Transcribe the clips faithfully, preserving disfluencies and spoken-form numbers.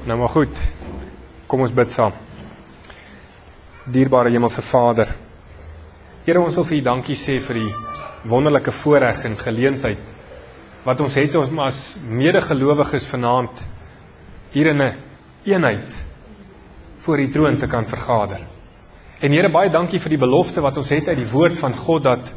Nou maar goed, kom ons bid saam. Dierbare Hemelse Vader, Here, ons wil vir U dankie sê vir die wonderlike voorreg en geleentheid wat ons het om as medegelowiges vanaand hier in 'n eenheid voor die troon te kan vergader. En Here, baie dankie vir die belofte wat ons het uit die woord van God, dat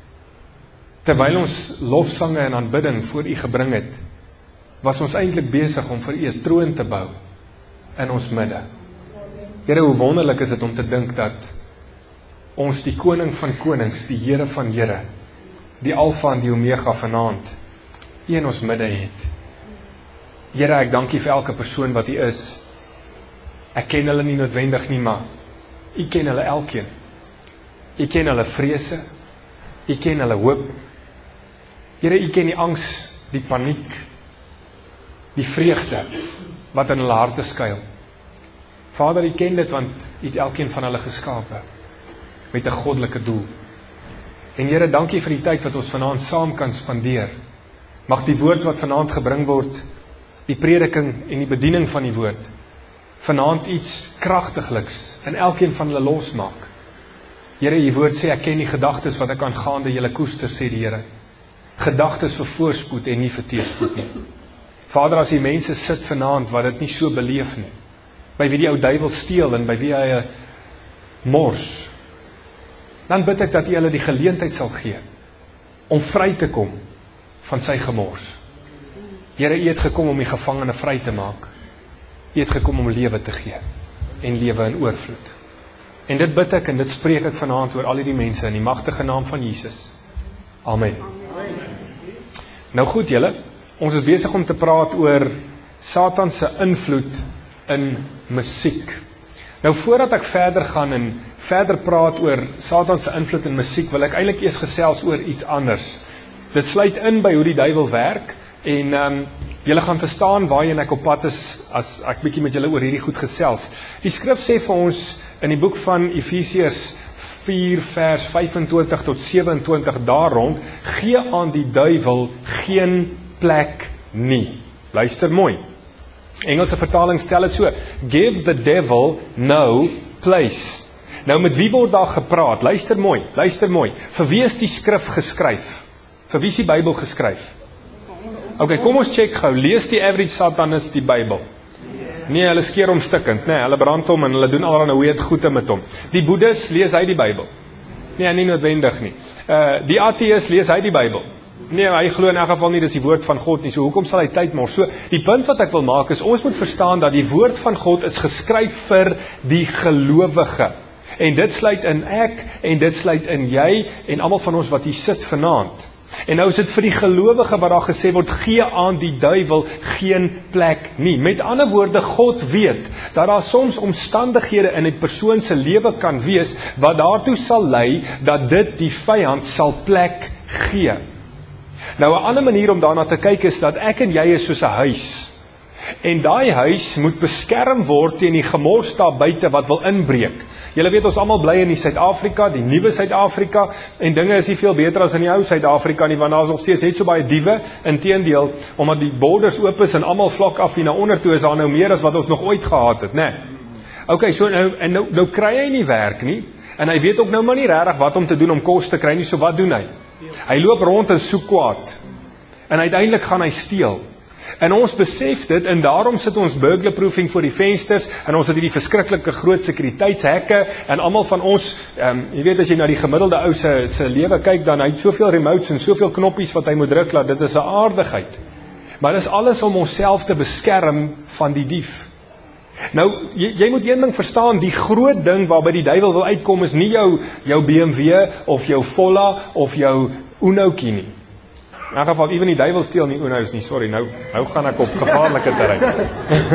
terwyl ons lofsange en aanbidding voor U gebring het, was ons eintlik besig om vir U 'n troon te bou in ons midde. Here, hoe wonderlik is dit om te dink dat ons die koning van konings, die Here van Here, die Alfa en die Omega vanaand, U in ons midde het. Here, ek dank U vir elke persoon wat U is. Ek ken hulle nie noodwendig nie, maar U ken hulle elkeen. U ken hulle vrese, U ken hulle hoop. Here, U ken die angs, die paniek, die vreugde wat in hulle harte skuil. Vader, U ken dit, want U het elkeen van hulle geskape met 'n goddelike doel. En Here, dankie vir die tyd wat ons vanaand saam kan spandeer. Mag die woord wat vanaand gebring word, die prediking en die bediening van die woord, vanaand iets kragtigliks in elkeen van hulle losmaak. Here, U woord sê, ek ken die gedagtes wat ek aangaande julle koester, sê die Here. Gedagtes vir voorspoed en nie vir teëspoed nie. Vader, as die mense sit vanaand wat dit nie so beleef nie, by wie die ou duiwel steel en by wie hy 'n mors, dan bid ek dat U hulle die geleentheid sal gee om vry te kom van sy gemors. Here, U het gekom om die gevangene vry te maak. U het gekom om lewe te gee en lewe in oorvloed. En dit bid ek en dit spreek ek vanaand oor al hierdie mense in die magtige naam van Jesus. Amen. Amen. Nou goed, julle, ons is besig om te praat oor Satan se invloed in musiek. Nou voordat ek verder gaan en verder praat oor Satan se invloed in musiek, wil ek eintlik eers gesels oor iets anders. Dit sluit in by hoe die duiwel werk en um, julle gaan verstaan waarheen ek op pad is as ek bietjie met julle oor hierdie goed gesels. Die skrif sê vir ons in die boek van Efesiërs vier vers vyf-en-twintig tot sewe-en-twintig daar rond, gee aan die duiwel geen plek nie. Luister mooi. Engelse vertaling stel dit so: give the devil no place. Nou met wie word daar gepraat? Luister mooi, luister mooi. Vir wie is die skrif geskryf? Vir wie is die Bybel geskryf? Ok, kom ons check gou. Lees die average satanist die Bybel? Nee, hulle skeer hom stikkend, nee, hulle brand hom en hulle doen allerlei weird goede met hom. Die boeddhis, lees hy die Bybel? Nee, nie noodwendig nie. Uh, die ateïs, lees hy die Bybel? Nee, hy glo in elk geval nie, dis die woord van God nie, so hoekom sal hy tyd mors? So, die punt wat ek wil maak is, ons moet verstaan dat die woord van God is geskryf vir die gelowige. En dit sluit in ek, en dit sluit in jy, en almal van ons wat hier sit vanaand. En nou is dit vir die gelowige wat daar gesê word, gee aan die duiwel geen plek nie. Met ander woorde, God weet, dat daar soms omstandighede in 'n persoon se lewe kan wees, wat daartoe sal lei, dat dit die vyand sal plek gee. Nou 'n ander manier om daarna te kyk is, dat ek en jy is soos 'n huis. En daai huis moet beskerm word teen die gemors daar buite wat wil inbreek. Julle weet, ons almal bly in die Suid-Afrika, die nuwe Suid-Afrika, en dinge is nie veel beter as in die ou Suid-Afrika nie, want daar is nog steeds net so baie diewe, inteendeel, omdat die borders oop is en almal vlak af hier na onder toe, is daar nou meer as wat ons nog ooit gehad het, né? Ok, so nou, en nou, nou kry hy nie werk nie, en hy weet ook nou maar nie regtig wat om te doen om kos te kry nie, so wat doen hy? Hy loop rond en soek kwaad, en uiteindelik gaan hy steel. En ons besef dit, en daarom sit ons burglar-proofing voor die vensters, en ons het hierdie verskriklike groot sekuriteitshekke, en almal van ons, um, jy weet as jy na die gemiddelde ou se, se lewe kyk, dan hy het soveel remotes en soveel knoppies wat hy moet druk, laat dit is 'n aardigheid. Maar dis alles om onsself te beskerm van die dief. Nou, jy, jy moet een ding verstaan, die groot ding waarby die duiwel wil uitkom, is nie jou, jou B M W, of jou Volla, of jou Uno'tjie nie. In elk geval, even die duiwel steel nie Uno's nie, sorry, nou, nou gaan ek op gevaarlike terrein.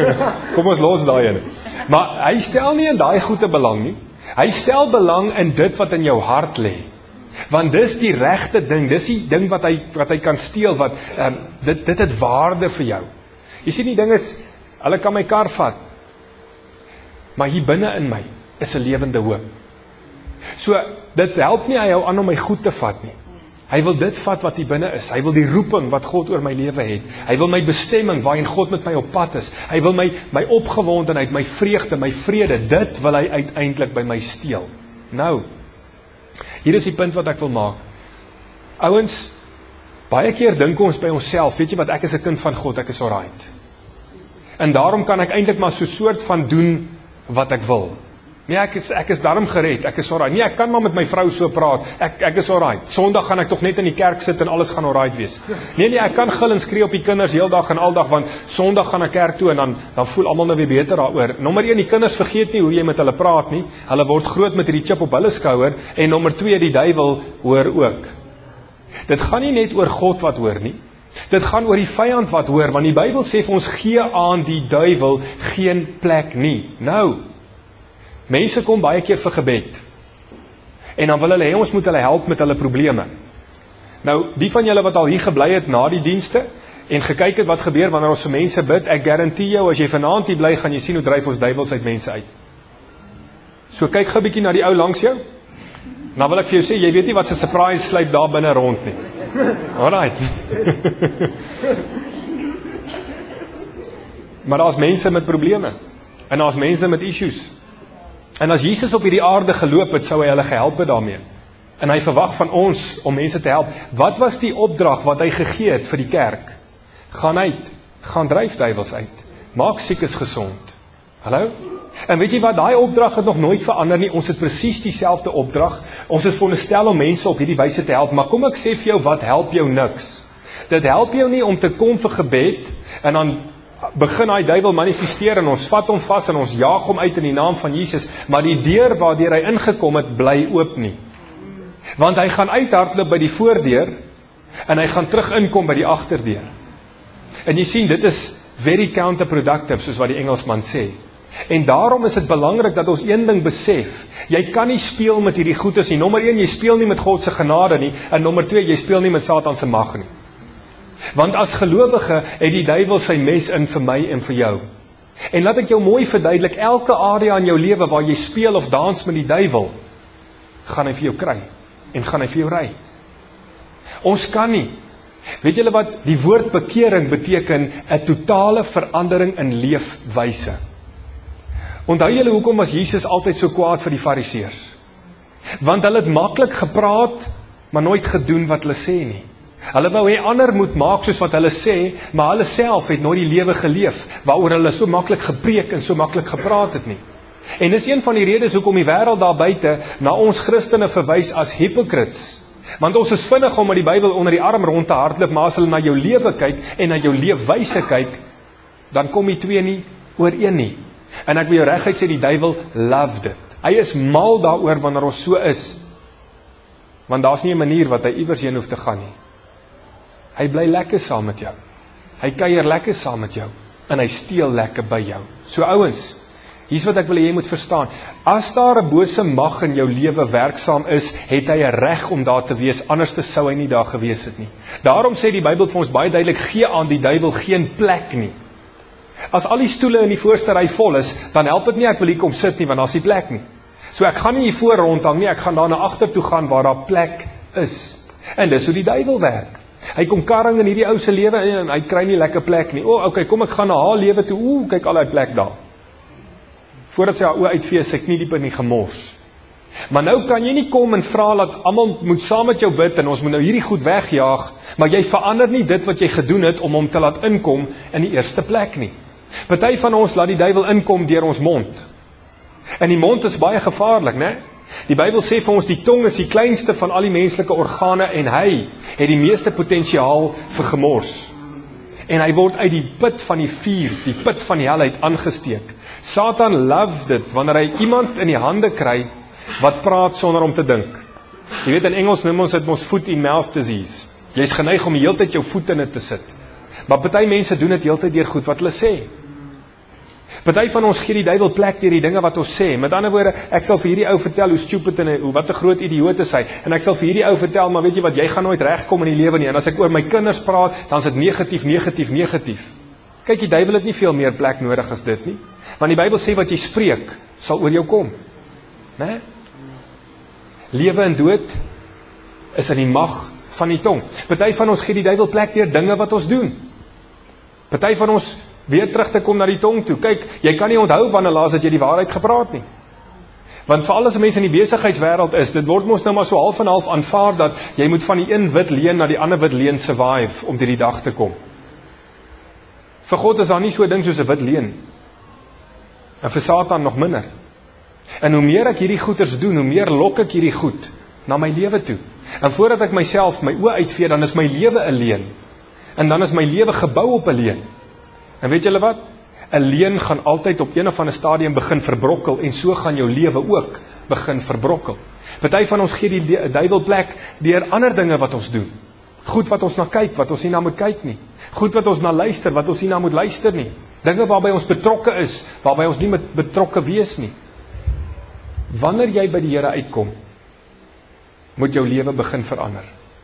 Kom ons los daai ene. Maar hy stel nie in daai goeie belang nie. Hy stel belang in dit wat in jou hart lê. Want dis die regte ding, dis die ding wat hy, wat hy kan steel, wat, um, dit, dit het waarde vir jou. Jy sien, die ding is, hulle kan my kar vat, maar hier binne in my is 'n lewende hoop. So, dit help nie hy hou aan om my goed te vat nie. Hy wil dit vat wat hier binne is. Hy wil die roeping wat God oor my lewe het. Hy wil my bestemming waarin God met my op pad is. Hy wil my, my opgewondenheid, my vreugde, my vrede, dit wil hy uiteindelik by my steel. Nou, hier is die punt wat ek wil maak. Ouens, baie keer dink ons by onsself, weet jy wat, ek is 'n kind van God, ek is alright. En daarom kan ek eintlik maar so 'n soort van doen wat ek wil. Nee, ek is, ek is daarom gered, ek is alright. Nee, ek kan maar met my vrou so praat, ek, ek is alright. Sondag gaan ek toch net in die kerk sit en alles gaan alright wees. Nee, nee, ek kan gil en skree op die kinders heel dag en al dag, want Sondag gaan ek kerk toe en dan, dan voel almal nou weer beter daaroor. Nommer een, die kinders vergeet nie hoe jy met hulle praat nie. Hulle word groot met hierdie chip op hulle skouer. En nommer twee, die duiwel hoor ook. Dit gaan nie net oor God wat hoor nie. Dit gaan oor die vyand wat hoor, want die Bybel sê vir ons gee aan die duiwel geen plek nie. Nou, mense kom baie keer vir gebed. En dan wil hulle hê ons moet hulle help met hulle probleme. Nou, die van julle wat al hier gebly het na die dienste en gekyk het wat gebeur wanneer ons vir mense bid, ek garandeer jou, as jy vanaand hier bly, gaan jy sien hoe dryf ons duiwels uit mense uit. So kyk gou 'n bietjie na die ou langs jou. Nou wil ek vir jou sê, jy weet nie wat se surprise sluip daar binne rond nie. Alright. Maar daar's mense met probleme. En daar's mense met issues. En as Jesus op hierdie aarde geloop het, sou hy hulle gehelp het daarmee. En hy verwag van ons om mense te help. Wat was die opdrag wat hy gegee het vir die kerk? Gaan uit, gaan dryf duiwels uit. Maak siekes gesond. Hallo? En weet jy wat, daai opdrag het nog nooit verander nie. Ons het presies dieselfde opdrag. Ons is veronderstel om mense op hierdie wyse te help. Maar kom ek sê vir jou, wat help jou niks? Dit help jou nie om te kom vir gebed en dan begin hy duiwel manifesteer en ons vat hom vas en ons jaag hom uit in die naam van Jesus, maar die deur waardeur hy ingekom het, bly oop nie. Want hy gaan uithardloop by die voordeur en hy gaan terug inkom by die agterdeur. En jy sien, dit is very counterproductive, soos wat die Engelsman sê. En daarom is dit belangrik dat ons een ding besef, jy kan nie speel met hierdie goedes nie. Nommer een, jy speel nie met God se genade nie, en nommer twee, jy speel nie met Satan se mag nie. Want as gelowige het die duiwel sy mes in vir my en vir jou. En laat ek jou mooi verduidelik, elke area in jou lewe waar jy speel of dans met die duiwel, gaan hy vir jou kry, en gaan hy vir jou ry. Ons kan nie. Weet julle wat, die woord bekering beteken 'n totale verandering in leefwyse. Onthou julle hoekom was Jesus altyd so kwaad vir die fariseërs? Want hulle het maklik gepraat, maar nooit gedoen wat hulle sê nie. Hulle wou hê ander moet maak soos wat hulle sê, maar hulle self het nooit die lewe geleef, waaroor hulle so maklik gepreek en so maklik gepraat het nie. En dis een van die redes hoekom die wêreld daar buite na ons Christene verwys as hypocrites. Want ons is vinnig om met die Bybel onder die arm rond te hardloop, maar as hulle na jou lewe kyk en na jou leefwyse kyk, dan kom die twee nie ooreen nie. En ek wil jou reguit sê, die duiwel loved it. Hy is mal daaroor wanneer ons so is. Want daar's nie 'n manier wat hy iewers heen hoef te gaan nie. Hy bly lekker saam met jou. Hy kuier lekker saam met jou. En hy steel lekker by jou. So ouens, hier's wat ek wil hê jy moet verstaan. As daar 'n bose mag in jou lewe werksaam is, het hy 'n reg om daar te wees, anders sou hy nie daar gewees het nie. Daarom sê die Bybel vir ons baie duidelik, gee aan die duiwel geen plek nie. As al die stoele in die voorste ry vol is, dan help dit nie ek wil hier kom sit nie, want daar's nie plek nie. So ek gaan nie hier voor rondhang nie, ek gaan daar na agter toe gaan waar daar plek is. En dis hoe die duiwel werk. Hy kom karring in hierdie ou se lewe en hy kry nie lekker plek nie. O, oh, okay, kom ek gaan na haar lewe toe. Ooh, kyk al uit plek daar. Voordat sy haar oë uitvee, sy knie diep in die gemors. Maar nou kan jy nie kom en vra dat almal moet saam met jou bid en ons moet nou hierdie goed wegjaag, maar jy verander nie dit wat jy gedoen het om hom te laat inkom in die eerste plek nie. Party van ons laat die duiwel inkom deur ons mond. En die mond is baie gevaarlik, né? Die Bybel sê vir ons die tong is die kleinste van al die menslike organe en hy het die meeste potensiaal vir gemors. En hy word uit die put van die vuur, die put van die hel uit aangesteek. Satan love dit wanneer hy iemand in die hande kry wat praat sonder om te dink. Jy weet in Engels noem ons dit mos foot in mouth disease. Jy is geneig om die hele tyd jou voet in dit te sit. Maar party mense doen dit heeltyd deur goed wat hulle sê. Party van ons gee die duiwel plek deur die dinge wat ons sê. Met ander woorde, ek sal vir hierdie ou vertel hoe stupid en hoe wat 'n groot idioot is hy. En ek sal vir hierdie ou vertel, maar weet jy wat, jy gaan nooit regkom in die lewe nie. En as ek oor my kinders praat, dan is dit negatief, negatief, negatief. Kyk, die duiwel het nie veel meer plek nodig as dit nie. Want die Bybel sê wat jy spreek, sal oor jou kom. Né? Lewe en dood is in die mag van die tong. Party van ons gee die duiwel plek deur dinge wat ons doen. Party van ons, weer terug te kom na die tong toe. Kyk, jy kan nie onthou wanneer laas het jy die waarheid gepraat nie. Want vir alles mense in die besigheidswêreld is, dit word mos nou maar so half en half aanvaar dat jy moet van die een wit leen na die ander wit leen survive om deur die dag te kom. Vir God is daar nie so 'n ding soos 'n wit leen. En vir Satan nog minder. En hoe meer ek hierdie goeders doen, hoe meer lok ek hierdie goed na my lewe toe. En voordat ek myself my oë uitvee, dan is my lewe 'n leuen. En dan is my lewe gebou op 'n leuen. En weet julle wat? 'n Leuen gaan altyd op een of ander stadium begin verbrokkel en so gaan jou lewe ook begin verbrokkel. Party van ons gee die duiwel plek deur ander dinge wat ons doen. Goed wat ons na kyk, wat ons nie na moet kyk nie. Goed wat ons na luister, wat ons nie na moet luister nie. Dinge waarby ons betrokke is, waarby ons nie met betrokke wees nie. Wanneer jy by die Here uitkom, moet jou lewe begin verander.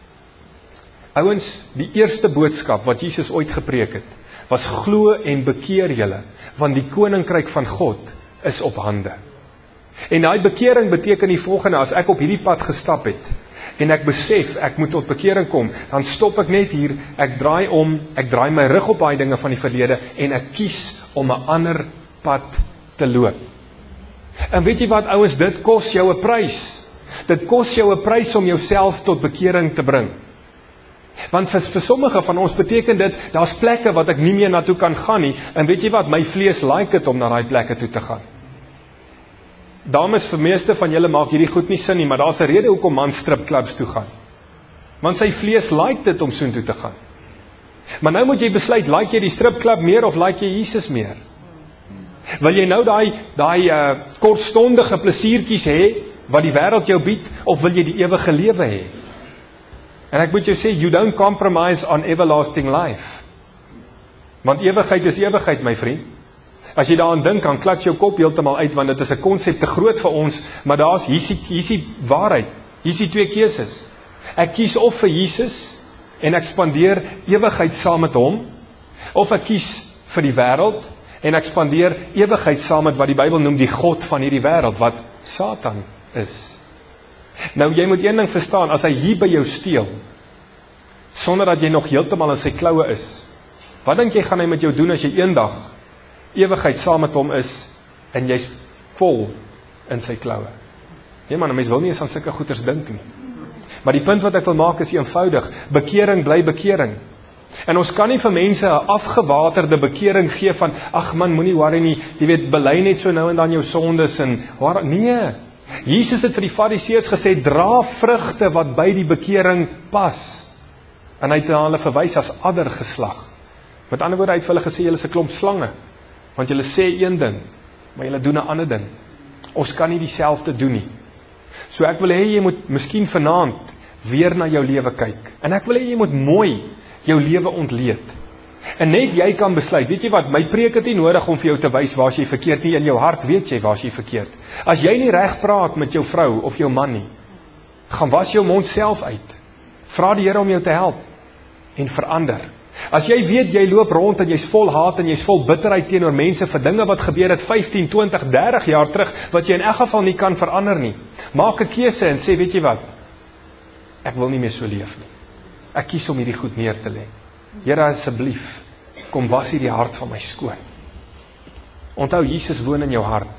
Ouens, die eerste boodskap wat Jesus ooit gepreek het, was glo en bekeer julle, want die koninkryk van God is op hande. En daai bekering beteken die volgende: as ek op hierdie pad gestap het, en ek besef, ek moet tot bekering kom, dan stop ek net hier, ek draai om, ek draai my rug op daai dinge van die verlede, en ek kies om 'n ander pad te loop. En weet jy wat, ouens, dit kos jou 'n prys. Dit kos jou 'n prys om jouself tot bekering te bring. Want vir, vir sommige van ons beteken dit, daar's plekke wat ek nie meer naartoe kan gaan nie, en weet jy wat, my vlees like dit om na daai plekke toe te gaan. Dames, vir meeste van julle maak hierdie goed nie sin nie, maar daar's 'n rede hoekom man stripclubs toe gaan. Want sy vlees like dit om soontoe te gaan. Maar nou moet jy besluit, like jy die stripclub meer of like jy Jesus meer? Wil jy nou daai daai uh, kortstondige plesiertjies hê wat die wêreld jou bied, of wil jy die ewige lewe hê? En ek moet jou sê, you don't compromise on everlasting life. Want ewigheid is ewigheid, my vriend. As jy daaraan dink, dan klats jou kop heeltemal uit, want dit is 'n konsep te groot vir ons, maar daar's hier is hier is die waarheid. Hier is die twee keuses. Ek kies of vir Jesus en ek spandeer ewigheid saam met hom, of ek kies vir die wêreld en ek spandeer ewigheid saam met wat die Bybel noem die god van hierdie wêreld, wat Satan is. Nou, jy moet een ding verstaan, as hy hier by jou steel, sonder dat jy nog heeltemal in sy kloue is, wat dink jy gaan hy met jou doen as jy eendag ewigheid saam met hom is, en jy's vol in sy kloue? Nee man, 'n mens wil nie eens aan sulke goeters dink nie. Maar die punt wat ek wil maak is eenvoudig, bekering bly bekering. En ons kan nie vir mense 'n afgewaterde bekering gee van, ag man, moenie worry nie, jy weet, bely net so nou en dan jou sondes, en waar, nee, Jesus het vir die Fariseërs gesê, dra vrugte wat by die bekering pas. En hy het na hulle verwys as addergeslag. Met ander woorde, hy het vir hulle gesê, julle is 'n klomp slange, want julle sê een ding, maar julle doen 'n ander ding. Ons kan nie dieselfde doen nie. So ek wil hê jy moet miskien vanaand weer na jou lewe kyk. En ek wil hê jy moet mooi jou lewe ontleed. En net jy kan besluit, weet jy wat, my preek het nie nodig om vir jou te wys waar jy verkeerd nie, in jou hart weet jy waar jy verkeerd. As jy nie reg praat met jou vrou of jou man nie, gaan was jou mond self uit. Vra die Here om jou te help en verander. As jy weet jy loop rond en jy's vol haat en jy's vol bitterheid teenoor mense vir dinge wat gebeur het vyftien, twintig, dertig jaar terug, wat jy in elk geval nie kan verander nie, maak 'n keuse en sê, weet jy wat, ek wil nie meer so leef nie. Ek kies om hierdie goed neer te lê. Here, asseblief, kom was hierdie hart van my skoon. Onthou, Jesus woon in jou hart.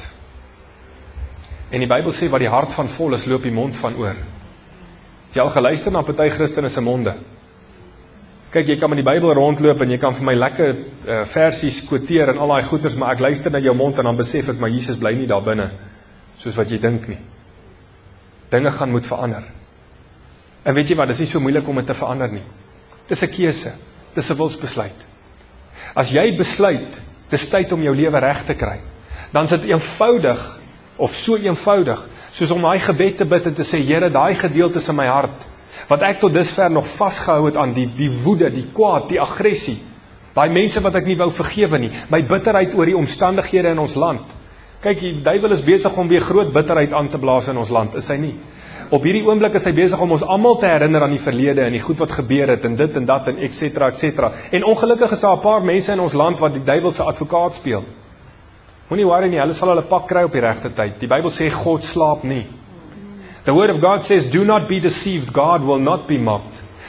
En die Bybel sê, wat die hart van vol is, loop die mond van oor. Het jy al geluister na party Christene se monde? Kyk, jy kan met die Bybel rondloop en jy kan vir my lekker uh, versies quoteer en al daai goeders, maar ek luister na jou mond en dan besef ek, maar Jesus bly nie daar binne, soos wat jy dink nie. Dinge gaan moet verander. En weet jy wat, dit is nie so moeilik om dit te verander nie. Dis 'n keuse, dis 'n wilsbesluit. As jy besluit, dis tyd om jou lewe reg te kry, dan is dit eenvoudig, of so eenvoudig, soos om daai gebed te bid en te sê, Here, daai gedeeltes in my hart, wat ek tot dusver nog vasgehou het aan, die, die woede, die kwaad, die aggressie, daai mense wat ek nie wou vergewe nie, my bitterheid oor die omstandighede in ons land. Kyk, die duiwel is besig om weer groot bitterheid aan te blaas in ons land, is hy nie? Op hierdie oomblik is hy besig om ons almal te herinner aan die verlede en die goed wat gebeur het en dit en dat en et cetera et cetera. En ongelukkig is daar 'n paar mense in ons land wat die duiwel se advokaat speel. Moenie worry nie, hulle sal hulle pak kry op die regte tyd. Die Bybel sê God slaap nie. The word of God says, do not be deceived, God will not be mocked.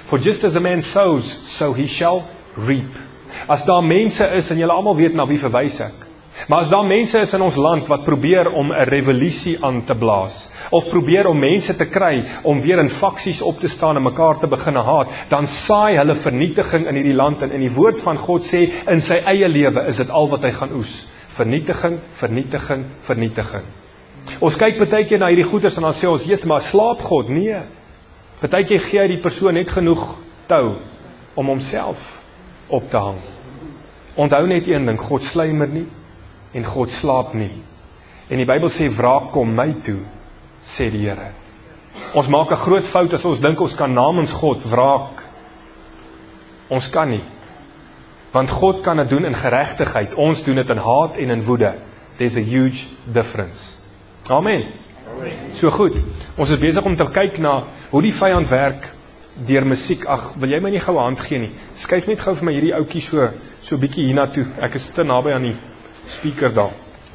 For just as a man sows, so he shall reap. As daar mense is, en julle almal weet na wie verwys ek, maar as daar mense is in ons land wat probeer om 'n revolusie aan te blaas, of probeer om mense te kry om weer in faksies op te staan en mekaar te begin haat, dan saai hulle vernietiging in hierdie land, en in die woord van God sê, in sy eie lewe is dit al wat hy gaan oes. Vernietiging, vernietiging, vernietiging. Ons kyk baie keer na hierdie goeders en dan sê ons, Jesus, maar slaap God? Nee. Baie keer gee hy die persoon net genoeg tou om homself op te hang. Onthou net een ding, God slymer nie en God slaap nie. En die Bybel sê, wraak kom my toe, sê die Here. Ons maak 'n groot fout as ons dink ons kan namens God wraak. Ons kan nie. Want God kan dit doen in geregtigheid. Ons doen dit in haat en in woede. There's a huge difference. Amen. Amen. So goed. Ons is besig om te kyk na hoe die vyand werk deur musiek. Ag, wil jy my nie gou 'n hand gee nie? Skuif net gou vir my hierdie ouetjie so so bietjie hiernatoe. Ek is te naby aan die speaker daar.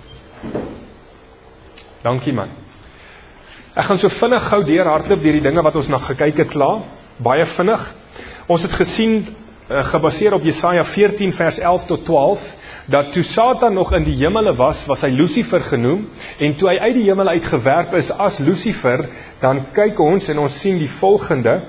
Dankie man. Ek gaan so vinnig gou deur hardloop deur die dinge wat ons nog gekyk het klaar. Baie vinnig. Ons het gesien, uh, gebaseer op Jesaja veertien vers elf tot twaalf, dat toe Satan nog in die hemele was, was hy Lucifer genoem, en toe hy uit die hemel uitgewerp is as Lucifer, dan kyk ons en ons sien die volgende: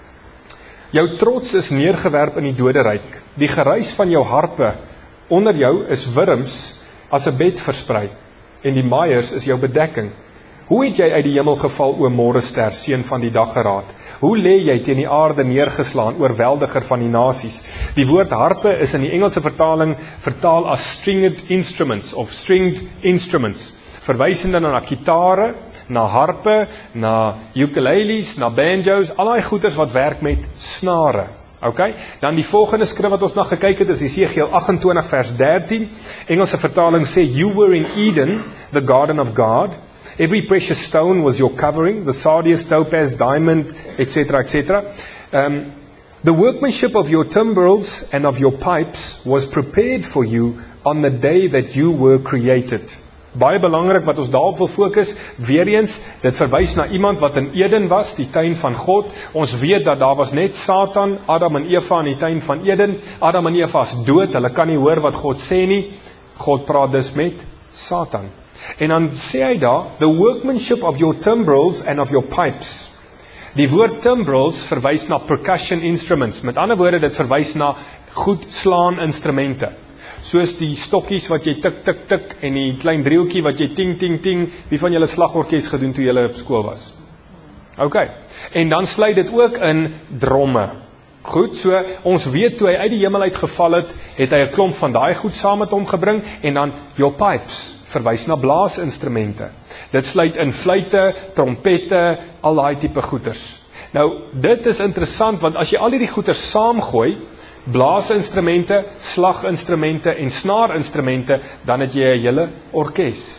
jou trots is neergewerp in die doderyk, die geruis van jou harpe onder jou is wurms as 'n bed versprei, en die maaiers is jou bedekking. Hoe het jy uit die hemel geval, o môrester, seun van die daggeraad? Hoe lê jy teen die aarde neergeslaan, oorweldiger van die nasies? Die woord harpe is in die Engelse vertaling vertaal as stringed instruments of stringed instruments, verwysende na gitare, na harpe, na ukuleles, na banjos, al daai goeders wat werk met snare. Okay? Dan die volgende skrif wat ons na gekyk het is Jesegiel agt en twintig vers dertien. Engelse vertaling sê, you were in Eden, the garden of God. Every precious stone was your covering, the sardius, topaz, diamond, et cetera, et cetera. Um, the workmanship of your timbrels and of your pipes was prepared for you on the day that you were created. Baie belangrik wat ons daarop wil fokus, weer eens, dit verwys na iemand wat in Eden was, die tuin van God. Ons weet dat daar was net Satan, Adam en Eva in die tuin van Eden. Adam en Eva is dood, hulle kan nie hoor wat God sê nie. God praat dus met Satan. En dan sê hy daar, the workmanship of your timbrels and of your pipes. Die woord timbrels verwys na percussion instruments. Met ander woorde, dit verwys na goed slaan instrumente. Soos die stokkies wat jy tik, tik, tik, en die klein driehoekie wat jy ting, ting, ting. Wie van julle slagorkes gedoen toe julle op skool was? Ok. En dan sluit dit ook in dromme. Goed, so ons weet toe hy uit die hemel uitgeval het, het hy 'n klomp van daai goed saam met hom gebring, en dan your pipes verwys na blaasinstrumente. Dit sluit in fluite, trompette, al daai tipe goeters. Nou, dit is interessant, want as jy al hierdie goeters saamgooi, blaasinstrumente, slaginstrumente en snaarinstrumente, dan het jy 'n hele orkes.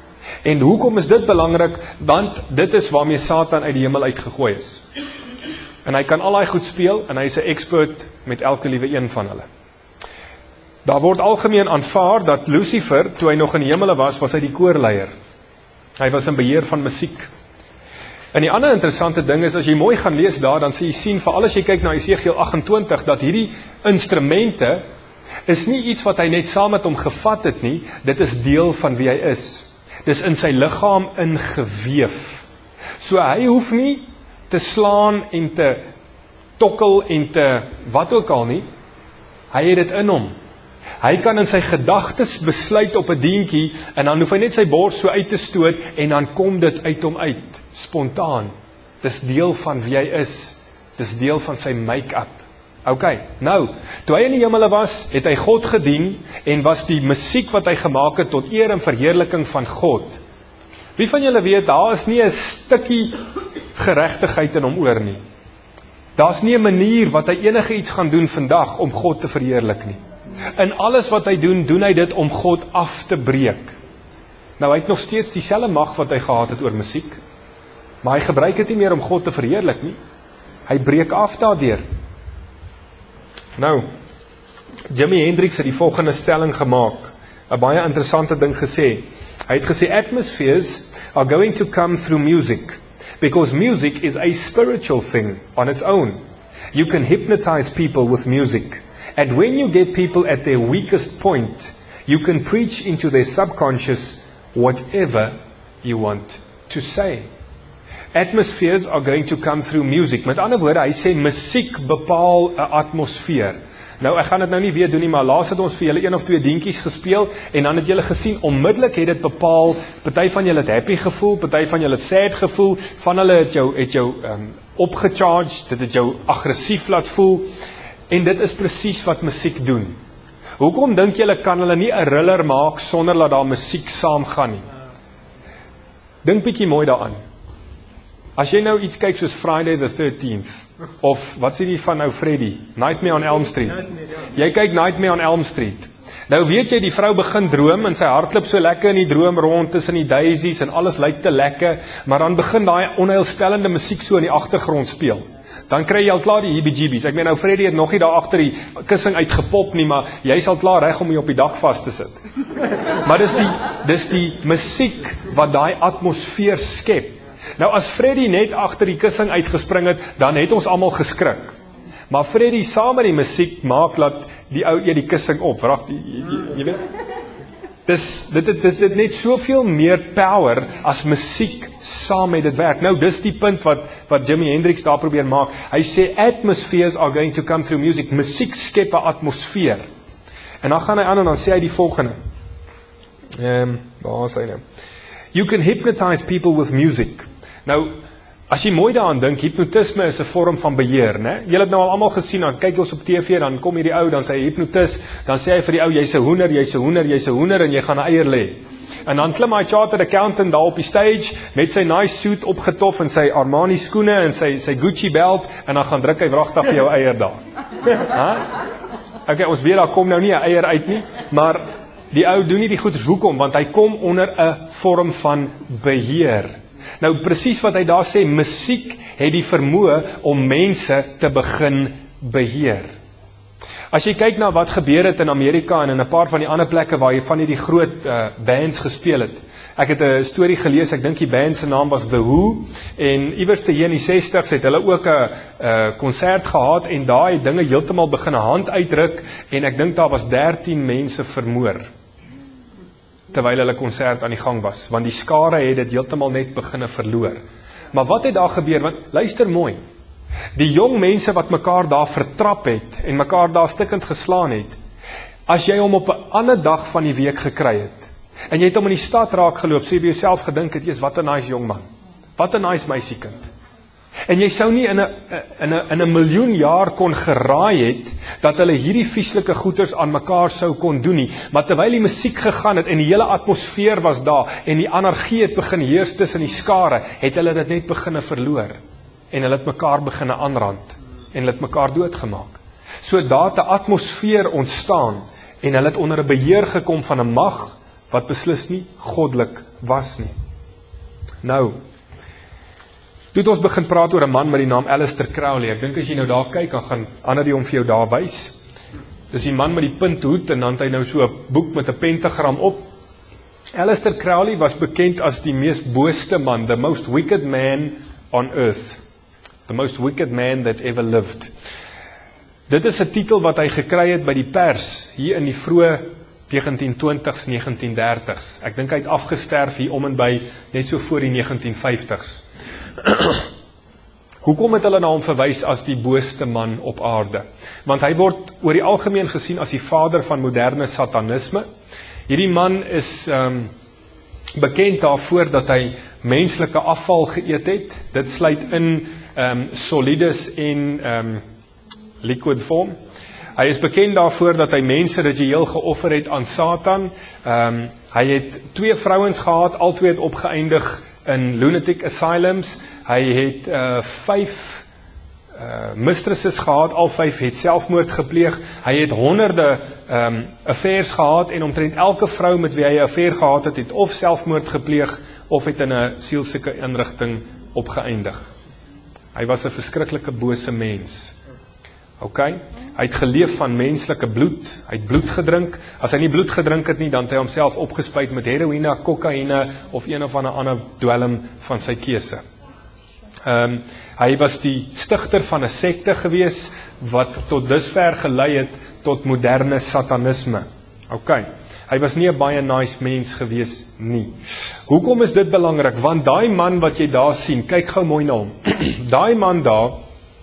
En hoekom is dit belangrik? Want dit is waarmee Satan uit die hemel uitgegooi is. En hy kan al daai goed speel, en hy is 'n expert met elke liewe een van hulle. Daar word algemeen aanvaar dat Lucifer, toe hy nog in die hemele was, was hy die koorleier. Hy was in beheer van musiek. En die ander interessante ding is, as jy mooi gaan lees daar, dan sê jy sien, veral as jy kyk na Jesegiel agt en twintig, dat hierdie instrumente is nie iets wat hy net saam met hom gevat het nie, dit is deel van wie hy is. Dis in sy liggaam ingeweef. So hy hoef nie te slaan en te tokkel en te wat ook al nie, hy het dit in hom. Hy kan in sy gedagtes besluit op 'n dientjie, en dan hoef hy net sy bors so uit te stoot, en dan kom dit uit hom uit, spontaan. Dis deel van wie hy is. Dis deel van sy make-up. Ok, nou, toe hy in die hemele was, het hy God gedien, en was die musiek wat hy gemaak het, tot eer en verheerliking van God. Wie van julle weet, daar is nie 'n stukkie geregtigheid in hom oor nie. Daar's nie 'n manier wat hy enige iets gaan doen vandag, om God te verheerlik nie. In alles wat hy doen, doen hy dit om God af te breek. Nou, hy het nog steeds dieselfde mag wat hy gehad het oor musiek, maar hy gebruik dit nie meer om God te verheerlik nie. Hy breek af daardeur. Nou, Jimi Hendrix het die volgende stelling gemaak, 'n baie interessante ding gesê. Hy het gesê, atmospheres are going to come through music, because music is a spiritual thing on its own. You can hypnotize people with music. And when you get people at their weakest point, you can preach into their subconscious whatever you want to say. Atmospheres are going to come through music. Met ander woorde, hy sê musiek bepaal 'n atmosfeer. Nou, ek gaan dit nou nie weer doen nie, maar laas het ons vir julle een of twee dientjies gespeel, en dan het julle gesien, onmiddellik het dit bepaal, party van julle het happy gevoel, party van julle het sad gevoel, van hulle het jou, het jou um, opgecharged, dit het jou aggressief laat voel, en dit is presies wat musiek doen. Hoekom dink julle kan hulle nie 'n riller maak, sonder dat daar musiek saam gaan nie? Dink bietjie mooi daaraan. As jy nou iets kyk soos Friday the thirteenth, of wat sê die van nou Freddy, Nightmare on Elm Street. Jy kyk Nightmare on Elm Street. Nou weet jy, die vrou begin droom, en sy hardloop so lekker in die droom rond, tussen die daisies, en alles lyk te lekker, maar dan begin daai onheilspellende musiek so in die agtergrond speel. Dan kry jy al klaar die heebie-jeebies. Ek meen nou, Freddy het nog nie daar agter die kussing uitgepop nie, maar jy is al klaar reg om jy op die dak vas te sit. Maar dis die, dis die musiek wat daai atmosfeer skep. Nou as Freddy net agter die kussing uitgespring het, dan het ons almal geskrik. Maar Freddy saam met die musiek maak dat die ou eet die kussing op. Wag, jy weet. Dis dit dit dis dit net soveel meer power as musiek saam met dit werk. Nou dis die punt wat wat Jimi Hendrix daar probeer maak. Hy sê atmospheres are going to come through music. Musiek skep 'n atmosfeer. En dan gaan hy aan en dan sê hy die volgende. Ehm, um, waar is hy nou? You can hypnotize people with music. Nou, as jy mooi daaraan dink, hypnotisme is 'n vorm van beheer, né? Julle het nou al almal gesien, dan kyk ons op T V, dan kom hierdie ou, dan sê hy hypnotis, dan sê hy vir die ou, jy's 'n hoender, jy's 'n hoender, jy's 'n hoender en jy gaan 'n eier lê. En dan klim hy chartered accountant daar op die stage met sy nice suit opgetof en sy Armani skoene en sy sy Gucci belt en dan gaan druk hy wragtig vir jou eier daar. Hæ? Okay, ons weet daar kom nou nie 'n eier uit nie, maar die ou doen nie die goeders. Hoekom? Want hy kom onder 'n vorm van beheer. Nou presies wat hy daar sê, musiek het die vermoë om mense te begin beheer. As jy kyk na wat gebeur het in Amerika en in 'n paar van die ander plekke waar jy van hierdie groot uh, bands gespeel het. Ek het 'n storie gelees, ek dink die band se naam was The Who, en iewers te hier in die sestig's het hulle ook 'n konsert gehad en daai dinge heeltemal begin 'n hand uitdruk en ek dink daar was dertien mense vermoor terwyl hulle konsert aan die gang was, want die skare het dit heeltemal net begine verloor. Maar wat het daar gebeur? Want luister mooi. Die jong mense wat mekaar daar vertrap het en mekaar daar stikkend geslaan het, as jy hom op 'n ander dag van die week gekry het en jy het hom in die stad raak geloop, sê jy by jouself gedink het, "Jesus, wat 'n nice jong man. Wat 'n nice meisiekind." En jy sou nie in 'n in 'n in 'n miljoen jaar kon geraai het dat hulle hierdie vieslike goeters aan mekaar sou kon doen nie, maar terwyl die musiek gegaan het en die hele atmosfeer was daar en die anargie het begin heers tussen die skare, het hulle dit net beginne verloor en hulle het mekaar beginne aanrand en hulle het mekaar doodgemaak. So daar het 'n atmosfeer ontstaan en hulle het onder 'n beheer gekom van 'n mag wat beslis nie goddelik was nie. Nou, toe het ons begin praat oor 'n man met die naam Aleister Crowley. Ek dink as jy nou daar kyk, dan gaan ander die hom vir jou daar wys. Dis die man met die punthoed en dan het hy nou so 'n boek met 'n pentagram op. Aleister Crowley was bekend as die mees booste man, the most wicked man on earth. The most wicked man that ever lived. Dit is 'n titel wat hy gekry het by die pers hier in die vroeë negentien twintigs, negentien dertigs. Ek dink hy het afgesterf hier om en by net so voor die negentien vyftigs. Hoekom het hulle na hom verwys as die booste man op aarde? Want hy word oor die algemeen gesien as die vader van moderne satanisme. Hierdie man is um, bekend daarvoor dat hy menslike afval geëet het. Dit sluit in um, solides en um, liquid vorm. Hy is bekend daarvoor dat hy mense ritueel geoffer het aan Satan. Um, hy het twee vrouens gehad, albei het opgeëindig in lunatic asylums. Hy het uh, vyf uh, mistresses gehad, al vyf het selfmoord gepleeg. Hy het honderde um, affairs gehad en omtrent elke vrou met wie hy 'n affair gehad het, het of selfmoord gepleeg of het in 'n sielsieke inrigting opgeëindig. Hy was 'n verskriklike bose mens. OK? Hy het geleef van menslike bloed. Hy het bloed gedrink. As hy nie bloed gedrink het nie, dan het hy homself opgespuit met heroïne, kokaine of een of ander ander dwelm van sy keuse. Um, hy was die stigter van 'n sekte gewees wat tot dusver gelei het tot moderne satanisme. OK. Hy was nie 'n baie nice mens gewees nie. Hoekom is dit belangrik? Want daai man wat jy daar sien, kyk gou mooi na hom. Daai man daar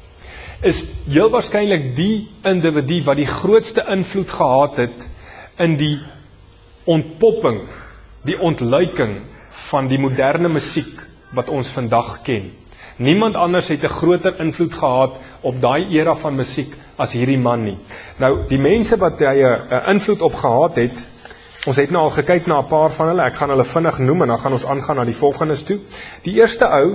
is heel waarskynlik die individu wat die grootste invloed gehad het in die ontpopping, die ontluiking van die moderne musiek wat ons vandag ken. Niemand anders het 'n groter invloed gehad op daai era van musiek as hierdie man nie. Nou, die mense wat hy 'n invloed op gehad het, ons het nou al gekyk na 'n paar van hulle, ek gaan hulle vinnig noem en dan gaan ons aangaan na die volgendes toe. Die eerste ou,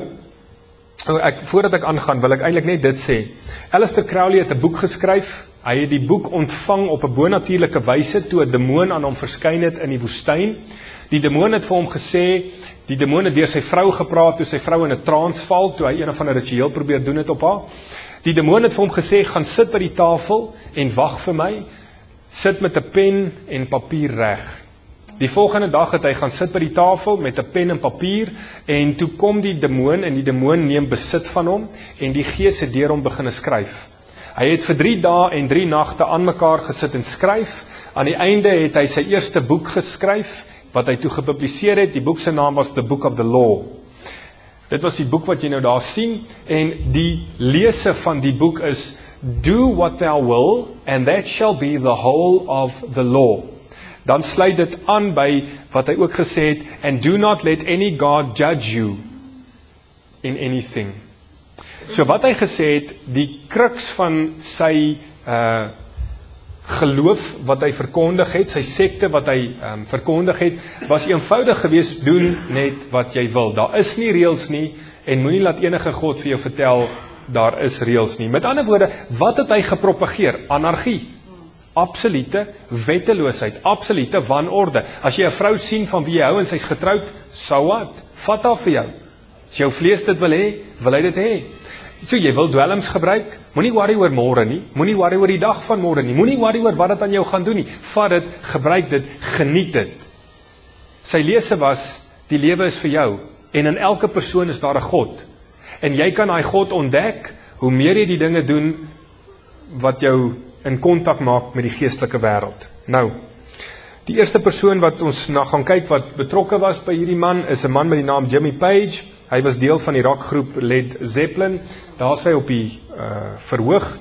ek, voordat ek aangaan, wil ek eintlik net dit sê. Aleister Crowley het 'n boek geskryf. Hy het die boek ontvang op 'n bonatuurlike wyse toe 'n demoon aan hom verskyn het in die woestyn. Die demoon het vir hom gesê, die demoon het deur sy vrou gepraat toe sy vrou in 'n trance val, toe hy een of ander ritueel probeer doen het op haar. Die demoon het vir hom gesê, gaan sit by die tafel en wag vir my, sit met 'n pen en papier reg. Die volgende dag het hy gaan sit by die tafel met 'n pen en papier en toe kom die demoon en die demoon neem besit van hom en die gees het deur hom begin skryf. Hy het vir drie dae en drie nagte aan mekaar gesit en skryf. Aan die einde het hy sy eerste boek geskryf wat hy toe gepubliseer het. Die boek se naam was The Book of the Law. Dit was die boek wat jy nou daar sien en die lese van die boek is Do what thou will and that shall be the whole of the law. Dan sluit dit aan by wat hy ook gesê het, and do not let any God judge you in anything. So wat hy gesê het, die kruks van sy uh, geloof wat hy verkondig het, sy sekte wat hy um, verkondig het, was eenvoudig gewees, doen net wat jy wil. Daar is nie reëls nie, en moenie laat enige God vir jou vertel, daar is reëls nie. Met ander woorde, wat het hy gepropageer? Anargie. Absolute wetteloosheid, absolute wanorde. As jy 'n vrou sien van wie jy hou en sy's getroud, so wat? Vat haar vir jou. As jou vlees dit wil hê, wil hy dit hê. So jy wil dwelms gebruik, moenie worry oor môre nie, moenie worry oor die dag van môre nie, moenie worry oor wat dit aan jou gaan doen nie. Vat dit, gebruik dit, geniet dit. Sy lese was, die lewe is vir jou, en in elke persoon is daar 'n God. En jy kan daai God ontdek, hoe meer jy die dinge doen, wat jou in kontak maak met die geestelike wêreld. Nou, die eerste persoon wat ons na gaan kyk wat betrokke was by hierdie man, is 'n man met die naam Jimmy Page. Hy was deel van die rockgroep Led Zeppelin. Daar is hy op die uh, verhoog.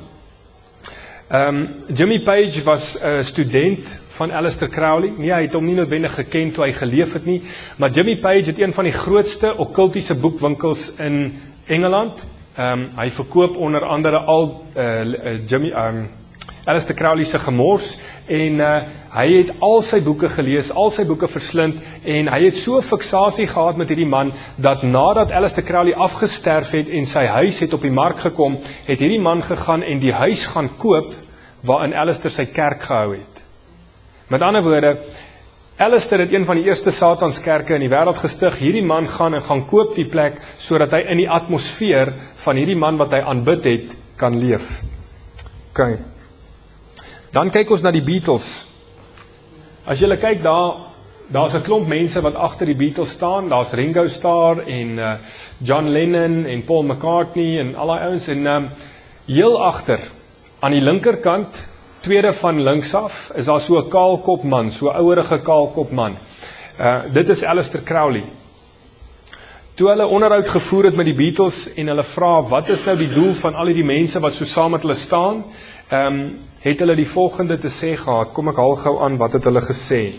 Um, Jimmy Page was 'n uh, student van Aleister Crowley. Nee, hy het hom nie noodwendig geken toe hy geleef het nie, maar Jimmy Page het een van die grootste okkultiese boekwinkels in Engeland. Um, hy verkoop onder andere al uh, Jimmy um, Aleister Crowley se gemors en uh, hy het al sy boeke gelees, al sy boeke verslind en hy het so 'n fiksasie gehad met hierdie man dat nadat Aleister Crowley afgesterf het en sy huis het op die mark gekom, het hierdie man gegaan en die huis gaan koop waarin Aleister sy kerk gehou het. Met ander woorde, Aleister het een van die eerste satanskerke in die wêreld gestig. Hierdie man gaan en gaan koop die plek sodat hy in die atmosfeer van hierdie man wat hy aanbid het kan leef. OK. Dan kyk ons na die Beatles. As julle kyk daar, daar's 'n klomp mense wat agter die Beatles staan. Daar's Ringo Starr en uh, John Lennon en Paul McCartney en al daai ouens en um, heel agter aan die linkerkant, tweede van links af, is daar so 'n kaalkop man, so 'n ouerige kaalkop man. Uh, dit is Aleister Crowley. Toe hulle onderhoud gevoer het met die Beatles en hulle vra wat is nou die doel van al die mense wat so saam met hulle staan, um, het hulle die volgende te sê gehad. Kom ek haal gou aan wat het hulle gesê.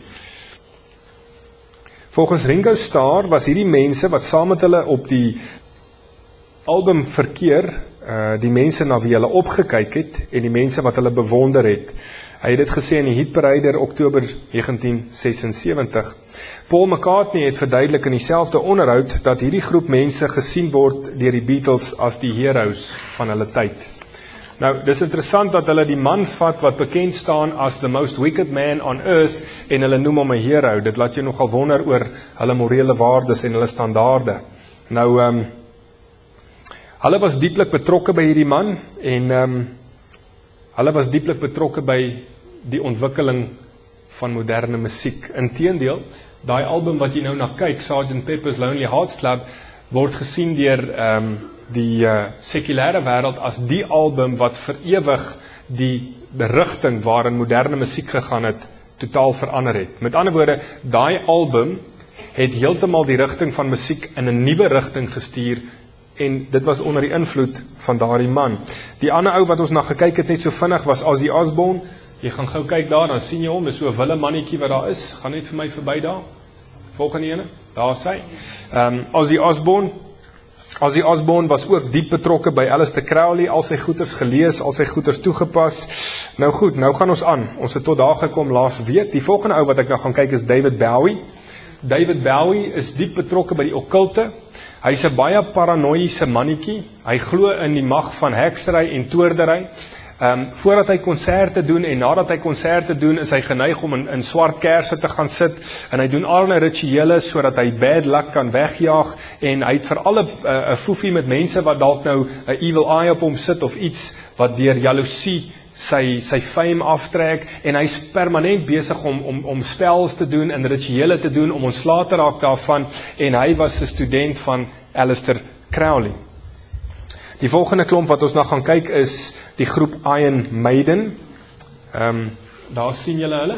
Volgens Ringo Starr was hierdie mense wat saam met hulle op die album verkeer, uh, die mense na wie hulle opgekyk het en die mense wat hulle bewonder het. Hy het dit gesê in die Hitparade Oktober negentien sesensewentig. Paul McCartney het verduidelik in dieselfde onderhoud dat hierdie groep mense gesien word deur die Beatles as die heroes van hulle tyd. Nou, dis interessant dat hulle die man vat wat bekend staan as the most wicked man on earth en hulle noem hom 'n hero. Dit laat jou nogal wonder oor hulle morele waardes en hulle standaarde. Nou, um, hulle was dieplik betrokke by hierdie man en um, hulle was dieplik betrokke by die ontwikkeling van moderne musiek. Inteendeel, daai album wat jy nou na kyk, Sergeant Pepper's Lonely Hearts Club, word gesien deur um, die uh, sekulêre wêreld as die album wat vir ewig die, die rigting waarin moderne musiek gegaan het, totaal verander het. Met ander woorde, daai album het heeltemal die rigting van musiek in 'n nuwe rigting gestuur, en dit was onder die invloed van daardie man. Die ander ou wat ons na gekyk het net so vinnig was Ozzy Osbourne. Jy gaan gou kyk daar, dan sien jy hom, dis so 'n wille mannetjie wat daar is. Gaan net vir my verby daar. Volgende ene, daar is hy. Um, Ozzy Osbourne. Ozzy Osbourne was ook diep betrokke by Aleister Crowley, al sy goeders gelees, al sy goeders toegepas. Nou goed, nou gaan ons aan. Ons het tot daar gekom laas week. Die volgende ou wat ek nou gaan kyk is David Bowie. David Bowie is diep betrokke by die okkulte. Hy's 'n baie paranoïese mannetjie. Hy glo in die mag van heksery en toordery. Um, voordat hy konserte doen en nadat hy konserte doen, is hy geneig om in, in swart kersse te gaan sit, en hy doen allerlei rituele sodat hy bad luck kan wegjaag, en hy het vir alle 'n uh, foefie met mense wat dalk nou 'n evil eye op hom sit of iets wat deur jaloesie sy sy fame aftrek, en hy's permanent besig om om om spels te doen en rituele te doen om ontslae te raak daarvan, en hy was 'n student van Aleister Crowley. Die volgende klomp wat ons nou gaan kyk is die groep Iron Maiden. Ehm um, daar sien julle hulle.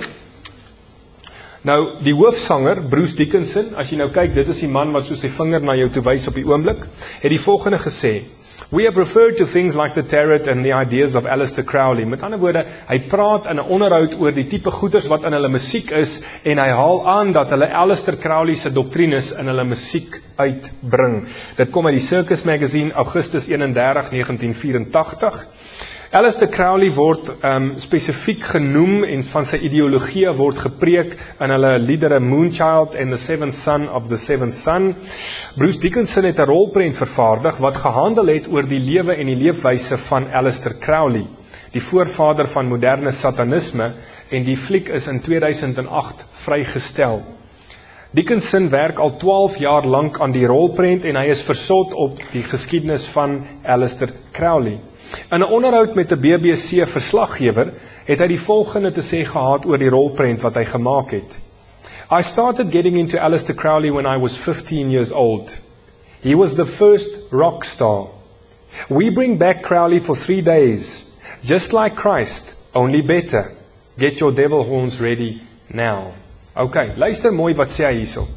Nou die hoofsanger Bruce Dickinson, as jy nou kyk, dit is die man wat so sy vinger na jou toe wys op die oomblik, het die volgende gesê: "We have referred to things like the tarot and the ideas of Aleister Crowley." Met ander woorde, hy praat in 'n onderhoud oor die tipe goeders wat in hulle musiek is, en hy haal aan dat hulle Aleister Crowley se doktrines in hulle musiek uitbring. Dit kom uit die Circus Magazine, Augustus eenendertig, negentien vyerentagtig. Aleister Crowley word um, spesifiek genoem en van sy ideologie word gepreek in hulle liedere Moonchild en The Seventh Son of the Seventh Son. Bruce Dickinson het 'n rolprent vervaardig wat gehandel het oor die lewe en die leefwyse van Aleister Crowley, die voorvader van moderne satanisme, en die fliek is in tweeduisend agt vrygestel. Dickinson werk al twaalf jaar lank aan die rolprent en hy is versot op die geskiedenis van Aleister Crowley. In 'n onderhoud met 'n B B C verslaggewer het hy die volgende te sê gehad oor die rolprent wat hy gemaak het. "I started getting into Aleister Crowley when I was fifteen years old. He was the first rock star. We bring back Crowley for three days, just like Christ, only better. Get your devil horns ready now." Okay, luister mooi wat sê hy hierso.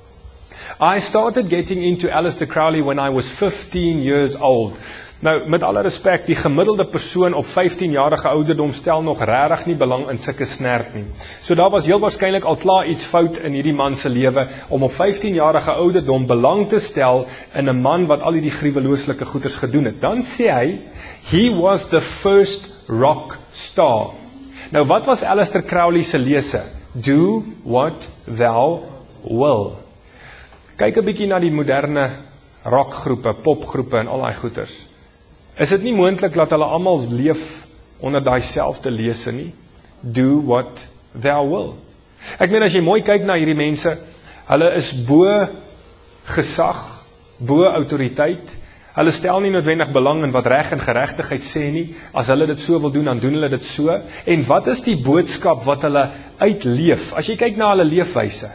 "I started getting into Aleister Crowley when I was fifteen years old." Nou, met alle respek, die gemiddelde persoon op vyftien-jarige ouderdom stel nog regtig nie belang in sulke snerp nie. So daar was heel waarskynlik al klaar iets fout in hierdie man se lewe om op vyftien-jarige ouderdom belang te stel in 'n man wat al hierdie gruwelooslike goeders gedoen het. Dan sê hy, "He was the first rock star." Nou, wat was Aleister Crowley se lese? "Do what thou will." Kyk 'n bietjie na die moderne rockgroepe, popgroepe en al daai goeders. Is dit nie moontlik dat hulle almal leef onder daai selfde lese nie? Do what thou will. Ek meen, as jy mooi kyk na hierdie mense, hulle is bo gesag, bo autoriteit. Hulle stel nie noodwendig belang in wat reg en geregtigheid sê nie. As hulle dit so wil doen, dan doen hulle dit so. En wat is die boodskap wat hulle uitleef? As jy kyk na hulle leefwyse,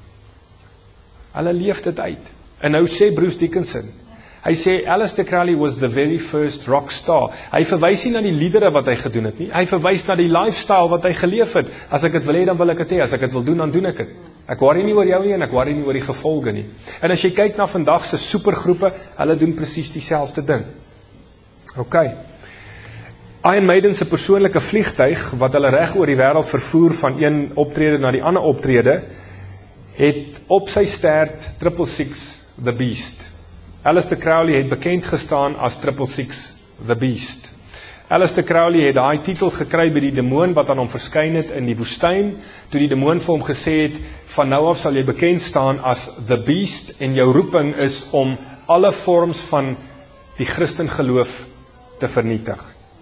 hulle leef dit uit. En nou sê Bruce Dickinson, hy sê Aleister Crowley was the very first rock star. Hy verwys nie na die liedere wat hy gedoen het nie. Hy verwys na die lifestyle wat hy geleef het. As ek dit wil hê, dan wil ek dit hê. As ek dit wil doen, dan doen ek dit. Ek worry nie oor jou nie en ek worry nie oor die gevolge nie. En as jy kyk na vandag se supergroepe, hulle doen presies dieselfde ding. OK. Iron Maiden se persoonlike vliegtuig wat hulle reg oor die wêreld vervoer van een optrede na die ander optrede, het op sy stert triple six the Beast. Aleister Crowley het bekend gestaan as triple six the Beast. Aleister Crowley het daai titel gekry by die demoon wat aan hom verskyn het in die woestyn, toe die demoon vir hom gesê het, van nou af sal jy bekend staan as the Beast, en jou roeping is om alle vorms van die Christen geloof te vernietig.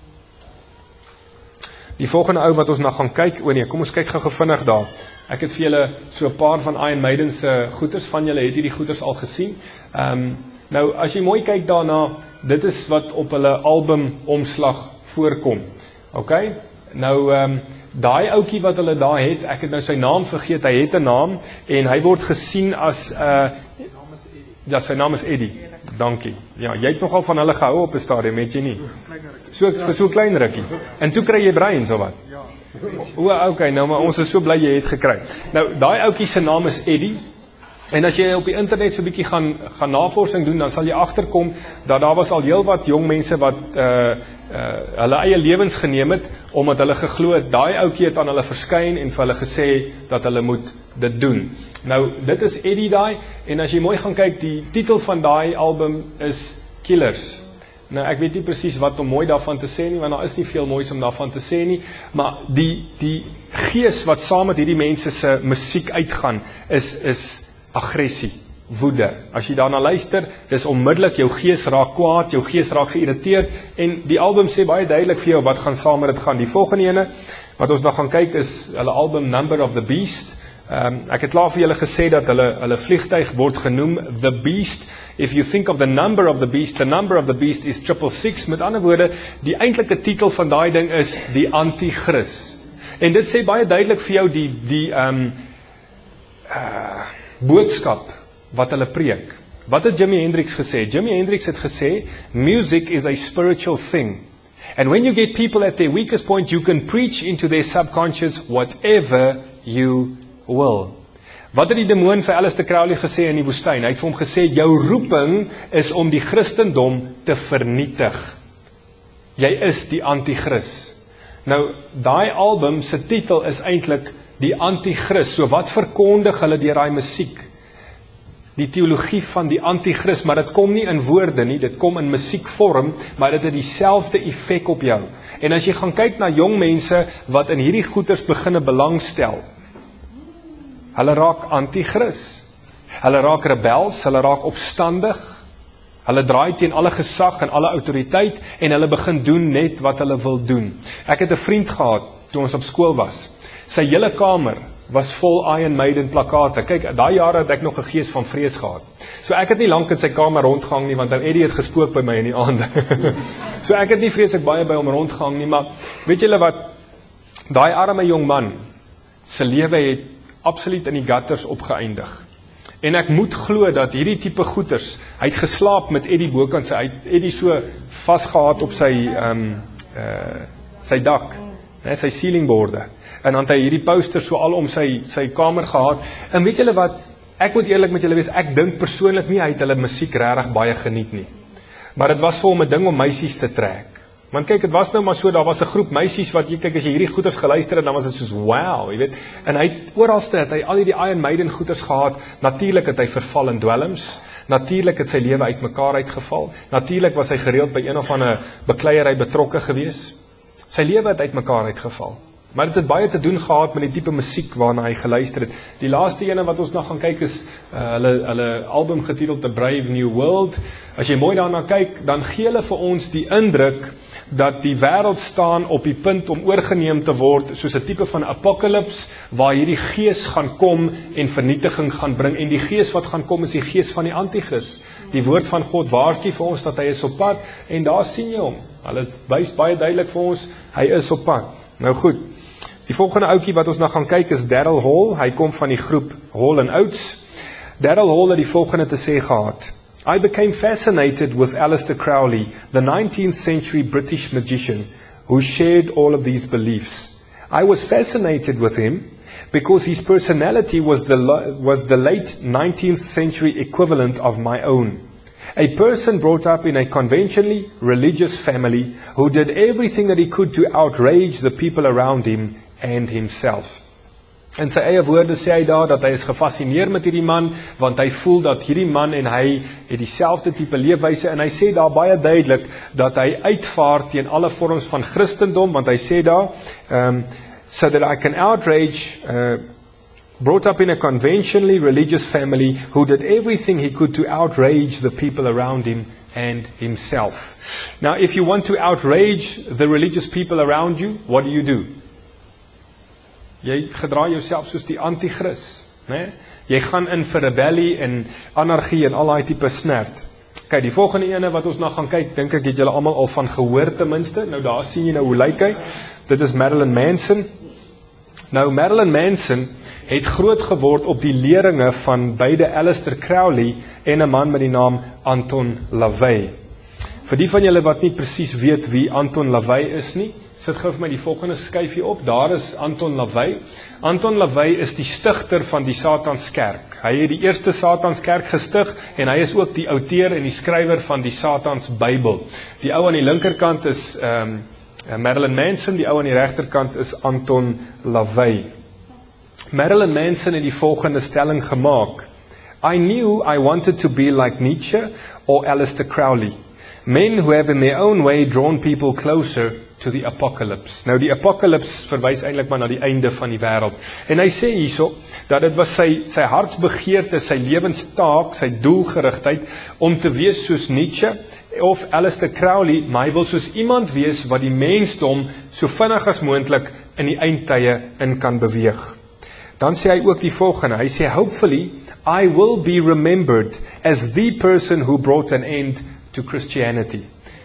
Die volgende ou wat ons na gaan kyk, o nee, kom ons kyk gou vinnig daar. Ek het vir julle so 'n paar van Iron Maiden se goeders, van julle het hierdie goeders al gesien. Ehm um, Nou, as jy mooi kyk daarna, dit is wat op hulle album omslag voorkom. OK? Nou, um, daai ouetjie wat hulle daar het, ek het nou sy naam vergeet, hy het 'n naam, en hy word gesien as, uh, Ja, sy naam is Eddie. Dankie. Ja, jy het nogal van hulle gehou op 'n stadium, het jy nie? So vir so klein rukkie. En toe kry jy brains of wat? O, okay, nou maar ons is so bly jy het gekry. Nou, daai ouetjie se naam is Eddie. En as jy op die internet so 'n bietjie gaan gaan navorsing doen, dan sal jy agterkom dat daar was al heelwat jong mense wat uh uh hulle eie lewens geneem het omdat hulle geglo het daai ouetjie het aan hulle verskyn en vir hulle gesê dat hulle moet dit doen. Nou, dit is Eddie daai, en as jy mooi gaan kyk, die titel van daai album is Killers. Nou, ek weet nie presies wat om mooi daarvan te sê nie, want daar is nie veel moois om daarvan te sê nie, maar die die gees wat saam met hierdie mense se musiek uitgaan, is is aggressie, woede. As jy daarna luister, dis onmiddellik jou gees raak kwaad, jou gees raak geïrriteerd, en die album sê baie duidelik vir jou wat gaan saam met dit gaan. Die volgende ene wat ons nog gaan kyk is hulle album Number of the Beast. Um, ek het klaar vir julle gesê dat hulle hulle vliegtuig word genoem The Beast. If you think of the number of the beast, the number of the beast is triple six. Met ander woorde, die eintlike titel van daai ding is die Antichrist. En dit sê baie duidelik vir jou die die um, uh, boodskap wat hulle preek. Wat het Jimi Hendrix gesê? Jimi Hendrix het gesê, music is a spiritual thing. And when you get people at their weakest point, you can preach into their subconscious whatever you will. Wat het die demoon vir Alistair Crowley gesê in die woestyn? Hy het vir hom gesê, jou roeping is om die Christendom te vernietig. Jy is die Antichrist. Nou, daai album se titel is eintlik die Antichrist. So wat verkondig hulle deur daai musiek? Die teologie van die Antichrist, maar dit kom nie in woorde nie, dit kom in musiekvorm, maar dit het dieselfde effek op jou. En as jy gaan kyk na jong mense wat in hierdie goeters beginne belangstel, hulle raak Antichrist. Hulle raak rebels, hulle raak opstandig. Hulle draai teen alle gesag en alle autoriteit en hulle begin doen net wat hulle wil doen. Ek het 'n vriend gehad toe ons op skool was. Sy hele kamer was vol Iron Maiden plakate. Kyk, daai jare het ek nog 'n gees van vrees gehad. So ek het nie lank in sy kamer rondgehang nie, want ou Eddie het gespook by my in die aande. So ek het nie vreeslik baie by hom rondgehang nie, maar weet julle wat? Daai arme jong man se lewe het absoluut in die gutters opgeëindig. En ek moet glo dat hierdie tipe goeters, hy het geslaap met Eddie bokant sy, hy het Eddie so vasgehad op sy um, uh, sy dak, né, sy ceilingboorde. En dan het hy hierdie poster so al om sy, sy kamer gehad. En weet julle wat, ek moet eerlik met julle wees, ek dink persoonlik nie, hy het hulle musiek regtig baie geniet nie. Maar dit was vir hom 'n ding om meisies te trek. Want kyk, het was nou maar so, daar was 'n groep meisies wat, jy kyk, as jy hierdie goeters geluister het, dan was dit soos, wow, jy weet. En hy het, oralste het hy al die Iron Maiden goeters gehad. Natuurlik het hy verval in dwelms. Natuurlik het sy lewe uitmekaar uitgeval. Natuurlik was hy gereeld by een of ander bekleierery betrokke gewees. Sy lewe het uitmekaar uitgeval. Maar dit het baie te doen gehad met die tipe musiek waarna hy geluister het. Die laaste ene wat ons nog gaan kyk is uh, hulle, hulle album getiteld The Brave New World. As jy mooi daarna kyk, dan gee hulle vir ons die indruk dat die wêreld staan op die punt om oorgeneem te word, soos 'n tipe van apocalypse, waar hierdie gees gaan kom en vernietiging gaan bring. En die gees wat gaan kom is die gees van die Antichrist. Die woord van God waarsku vir ons dat hy is op pad, en daar sien jy hom. Hulle wys baie duidelik vir ons, hy is op pad. Nou goed, die volgende ouetjie wat ons nou gaan kyk is Daryl Hall. Hy kom van die groep Hall and Oates. Daryl Hall het die volgende te sê gehad. I became fascinated with Alistair Crowley, the nineteenth century British magician who shared all of these beliefs. I was fascinated with him because his personality was the, was the late nineteenth century equivalent of my own. A person brought up in a conventionally religious family who did everything that he could to outrage the people around him and himself. In sy eie woorde sê hy daar dat hy is gefascineer met hierdie man, want hy voel dat hierdie man en hy het dieselfde tipe leefwyse, en hy sê daar baie duidelik dat hy uitvaar teen alle vorms van Christendom, want hy sê daar, um, so that I can outrage, uh, brought up in a conventionally religious family who did everything he could to outrage the people around him and himself. Now, if you want to outrage the religious people around you, what do you do? Jy gedra jouself soos die Antichrist, né? Jy gaan in vir rebellie en anargie en al daai tipe snert. Kyk, die volgende ene wat ons nou gaan kyk, dink ek het julle almal al van gehoor ten minste. Nou daar sien jy nou hoe lyk hy. Dit is Marilyn Manson. Nou, Marilyn Manson het groot geword op die leringe van beide Aleister Crowley en 'n man met die naam Anton LaVey. Vir die van julle wat nie presies weet wie Anton LaVey is nie, sit gou vir my die volgende skyfie op. Daar is Anton LaVey. Anton LaVey is die stigter van die Satanskerk. Hy het die eerste Satanskerk gestig en hy is ook die outeur en die skrywer van die Satans Bybel. Die ou aan die linkerkant is um, Marilyn Manson, die ou aan die regterkant is Anton LaVey. Marilyn Manson het die volgende stelling gemaak: I knew I wanted to be like Nietzsche or Aleister Crowley. Men who have in their own way drawn people closer to the apocalypse. Nou die apocalypse verwys eintlik maar na die einde van die wêreld. En hy sê hierso dat dit was sy sy hartsbegeerte, sy lewenstaak, sy doelgerigtheid om te wees soos Nietzsche of Aleister Crowley, maar hy wil soos iemand wees wat die mensdom so vinnig as moontlik in die eindtye in kan beweeg. Dan sê hy ook die volgende, hy sê, hopefully, I will be remembered as the person who brought an end to Christianity.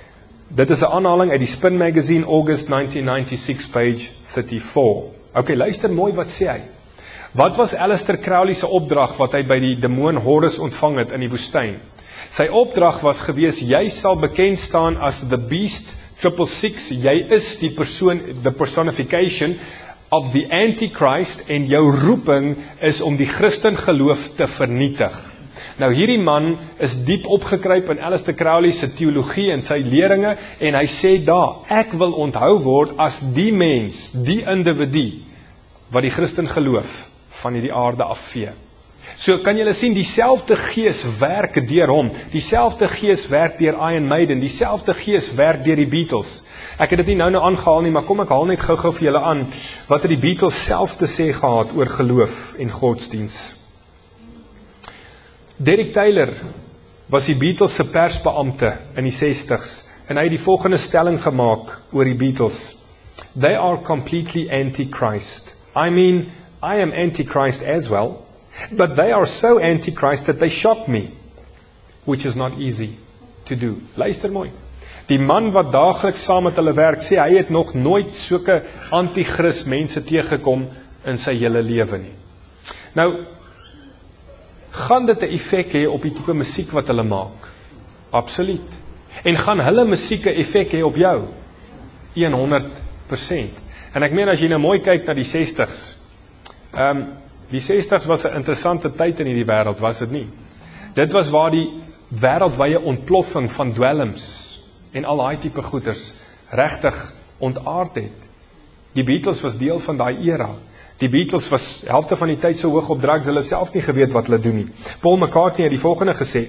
Dit is 'n aanhaling uit die Spin Magazine, August nineteen ninety-six, page thirty-four. Ok, luister mooi wat sê hy. Wat was Aleister Crowley se opdrag wat hy by die demoon Horus ontvang het in die woestyn? Sy opdrag was gewees, jy sal bekend staan as the beast triple six, jy is die persoon, the personification of the Antichrist, en jou roeping is om die Christen geloof te vernietig. Nou hierdie man is diep opgekruip in Aleister Crowley se teologie en sy leringe, en hy sê daar, ek wil onthou word as die mens, die individu, wat die Christen geloof van hierdie aarde afvee. So kan julle sien, dieselfde gees werk deur hom, dieselfde gees werk deur Iron Maiden, dieselfde gees werk deur die Beatles. Ek het dit nie nou nou aangehaal nie, maar kom ek haal net gou-gou vir julle aan, wat het die Beatles self te sê gehad oor geloof en godsdiens. Derek Taylor was die Beatles se persbeampte in die sestigs, en hy het die volgende stelling gemaak oor die Beatles. They are completely anti-Christ. I mean, I am anti-Christ as well, but they are so anti-Christ that they shock me, which is not easy to do. Luister mooi. Die man wat daagliks saam met hulle werk, sê hy het nog nooit sulke anti-Christ mense teëgekom in sy hele lewe nie. Nou, gaan dit 'n effek hê op die tipe musiek wat hulle maak? Absoluut. En gaan hulle musiek 'n effek hê op jou? honderd persent. En ek meen as jy nou mooi kyk na die sestigs, um, die sestigs was 'n interessante tyd in hierdie wêreld, was dit nie? Dit was waar die wêreldwye ontploffing van dwelms en al daai tipe goeders regtig ontaard het. Die Beatles was deel van daai era. Die Beatles was helfte van die tyd so hoog op drugs, hulle self nie geweet wat hulle doen nie. Paul McCartney het die volgende gesê,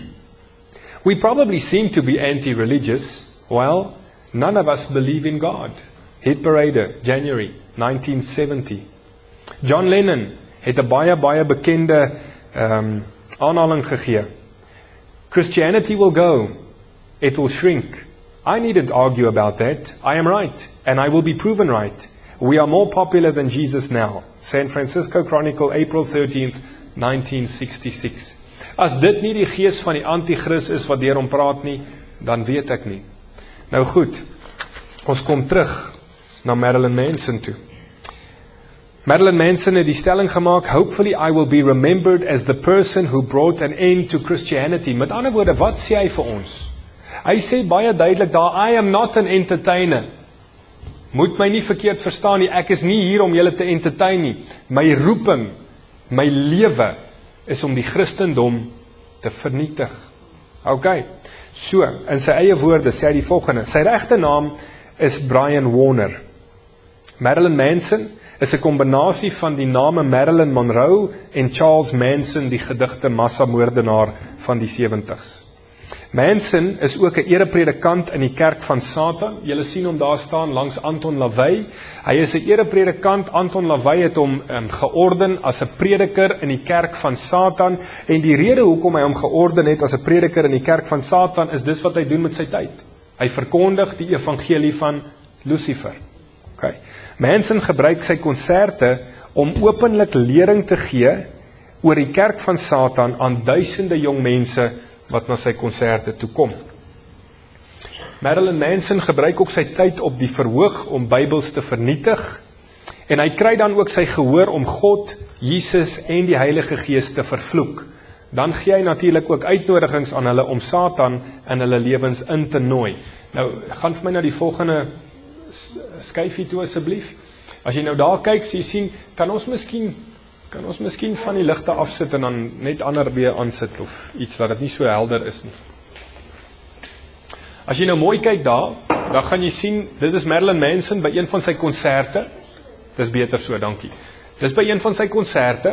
We probably seem to be anti-religious. Well, none of us believe in God. Hit Parade, January nineteen seventy. John Lennon het 'n baie, baie bekende um, aanhaling gegee. Christianity will go. It will shrink. I needn't argue about that. I am right, and I will be proven right. We are more popular than Jesus now. San Francisco Chronicle, April thirteenth, nineteen sixty-six. As dit nie die gees van die anti-Christ is wat deur hom praat nie, dan weet ek nie. Nou goed, ons kom terug na Marilyn Manson toe. Marilyn Manson het die stelling gemaak, hopefully I will be remembered as the person who brought an end to Christianity. Met ander woorde, wat sê hy vir ons? Hy sê baie duidelik daar, I am not an entertainer. Moet my nie verkeerd verstaan nie, ek is nie hier om julle te entertain nie. My roeping, my lewe, is om die Christendom te vernietig. Ok, so, in sy eie woorde sê hy die volgende, sy regte naam is Brian Warner. Marilyn Manson is 'n kombinasie van die name Marilyn Monroe en Charles Manson, die gedigte massamoordenaar van die sewentigs. Manson is ook 'n erepredikant in die kerk van Satan. Julle sien hom daar staan langs Anton LaVey. Hy is 'n erepredikant. Anton LaVey het hom um, georden as 'n prediker in die kerk van Satan. En die rede hoekom hy hom georden het as 'n prediker in die kerk van Satan is dis wat hy doen met sy tyd. Hy verkondig die evangelie van Lucifer. Okay. Manson gebruik sy konserte om openlik lering te gee oor die kerk van Satan aan duisende jong mense wat na sy konserte toe kom. Marilyn Manson gebruik ook sy tyd op die verhoog om Bybels te vernietig En hy kry dan ook sy gehoor om God, Jesus en die Heilige Gees te vervloek. Dan gee hy natuurlik ook uitnodigings aan hulle om Satan in hulle lewens in te nooi. Nou, gaan vir my na die volgende skyfie toe asseblief. As jy nou daar kyk, so jy sien, kan ons miskien kan ons miskien van die ligte afsit en dan net ander weer aansit of iets wat dit nie so helder is nie. As jy nou mooi kyk daar, dan gaan jy sien, dit is Marilyn Manson by een van sy konserte. Dis beter so, dankie. Dis by een van sy konserte.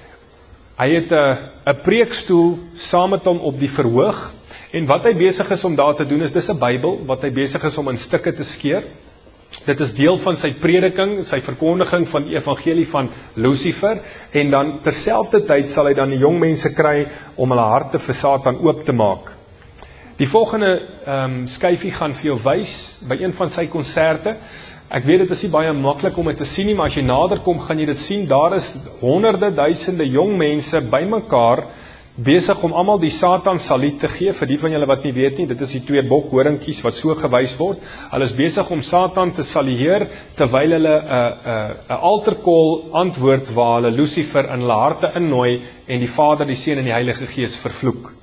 Hy het 'n 'n preekstoel saam met hom op die verhoog, en wat hy besig is om daar te doen is, dis 'n Bybel wat hy besig is om in stukke te skeer. Dit is deel van sy prediking, sy verkondiging van die evangelie van Lucifer, en dan terselfdertyd sal hy dan die jong mense kry om hulle harte vir Satan oop te maak. Die volgende um, skyfie gaan vir jou wys by een van sy konserte. Ek weet dit is nie baie maklik om dit te sien nie, maar as jy nader kom, gaan jy dit sien. Daar is honderde duisende jong mense bymekaar besig om almal die Satan saliet te gee. Vir die van julle wat nie weet nie, dit is die twee bokhoringkies wat so gewys word. Hulle is besig om Satan te salieer terwyl hulle 'n 'n 'n altarcall antwoord waar hulle Lucifer in hulle harte innooi en die Vader, die Seun en die Heilige Gees vervloek.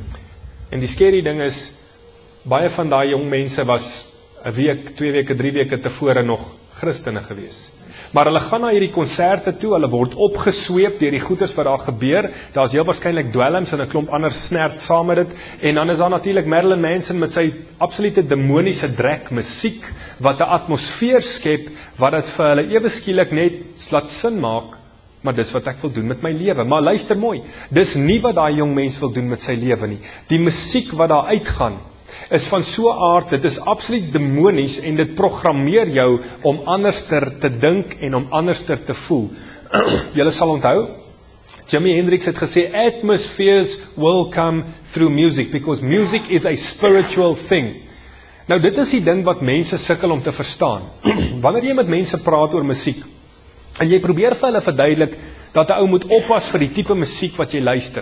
En die scary ding is, baie van daai jong mense was 'n week, twee weke, drie weke tevore nog Christene gewees. Maar hulle gaan na hierdie konserte toe, hulle word opgesweep deur die goeders wat daar gebeur. Daar's heel waarskynlik dwelms en 'n klomp ander snert saam met dit. En dan is daar natuurlik Marilyn Manson met sy absolute demoniese drek musiek wat 'n atmosfeer skep wat dit vir hulle ewe skielik net laat sin maak. Maar dis wat ek wil doen met my lewe. Maar luister mooi, dis nie wat daai jong mens wil doen met sy lewe nie. Die musiek wat daar uitgaan is van so 'n aard, dit is absoluut demonies en dit programmeer jou om anderster te dink en om anderster te voel. Julle sal onthou, Jimi Hendrix het gesê, atmospheres will come through music, because music is a spiritual thing. Nou dit is die ding wat mense sukkel om te verstaan. Wanneer jy met mense praat oor musiek, en jy probeer vir hulle verduidelik, dat 'n ou moet oppas vir die tipe musiek wat jy luister,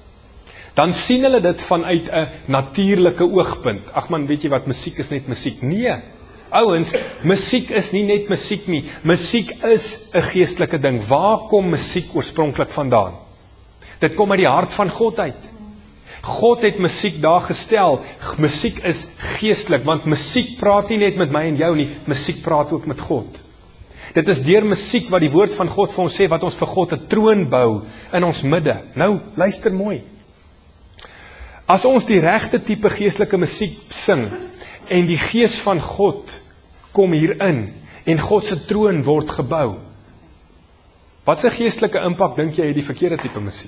dan sien hulle dit vanuit 'n natuurlike oogpunt. Ag man, weet jy wat, musiek is net musiek. Nee, ouens, musiek is nie net musiek nie. Musiek is 'n geestelike ding. Waar kom musiek oorspronklik vandaan? Dit kom uit die hart van God uit. God het musiek daar gestel. Musiek is geestelik, want musiek praat nie net met my en jou nie, musiek praat ook met God. Dit is deur musiek wat die woord van God vir ons sê, wat ons vir God 'n troon bou in ons midde. Nou, luister mooi. As ons die regte tipe geestelike musiek sing, en die gees van God kom hierin, en God se troon word gebou, wat se geestelike impak dink jy het die verkeerde tipe musiek?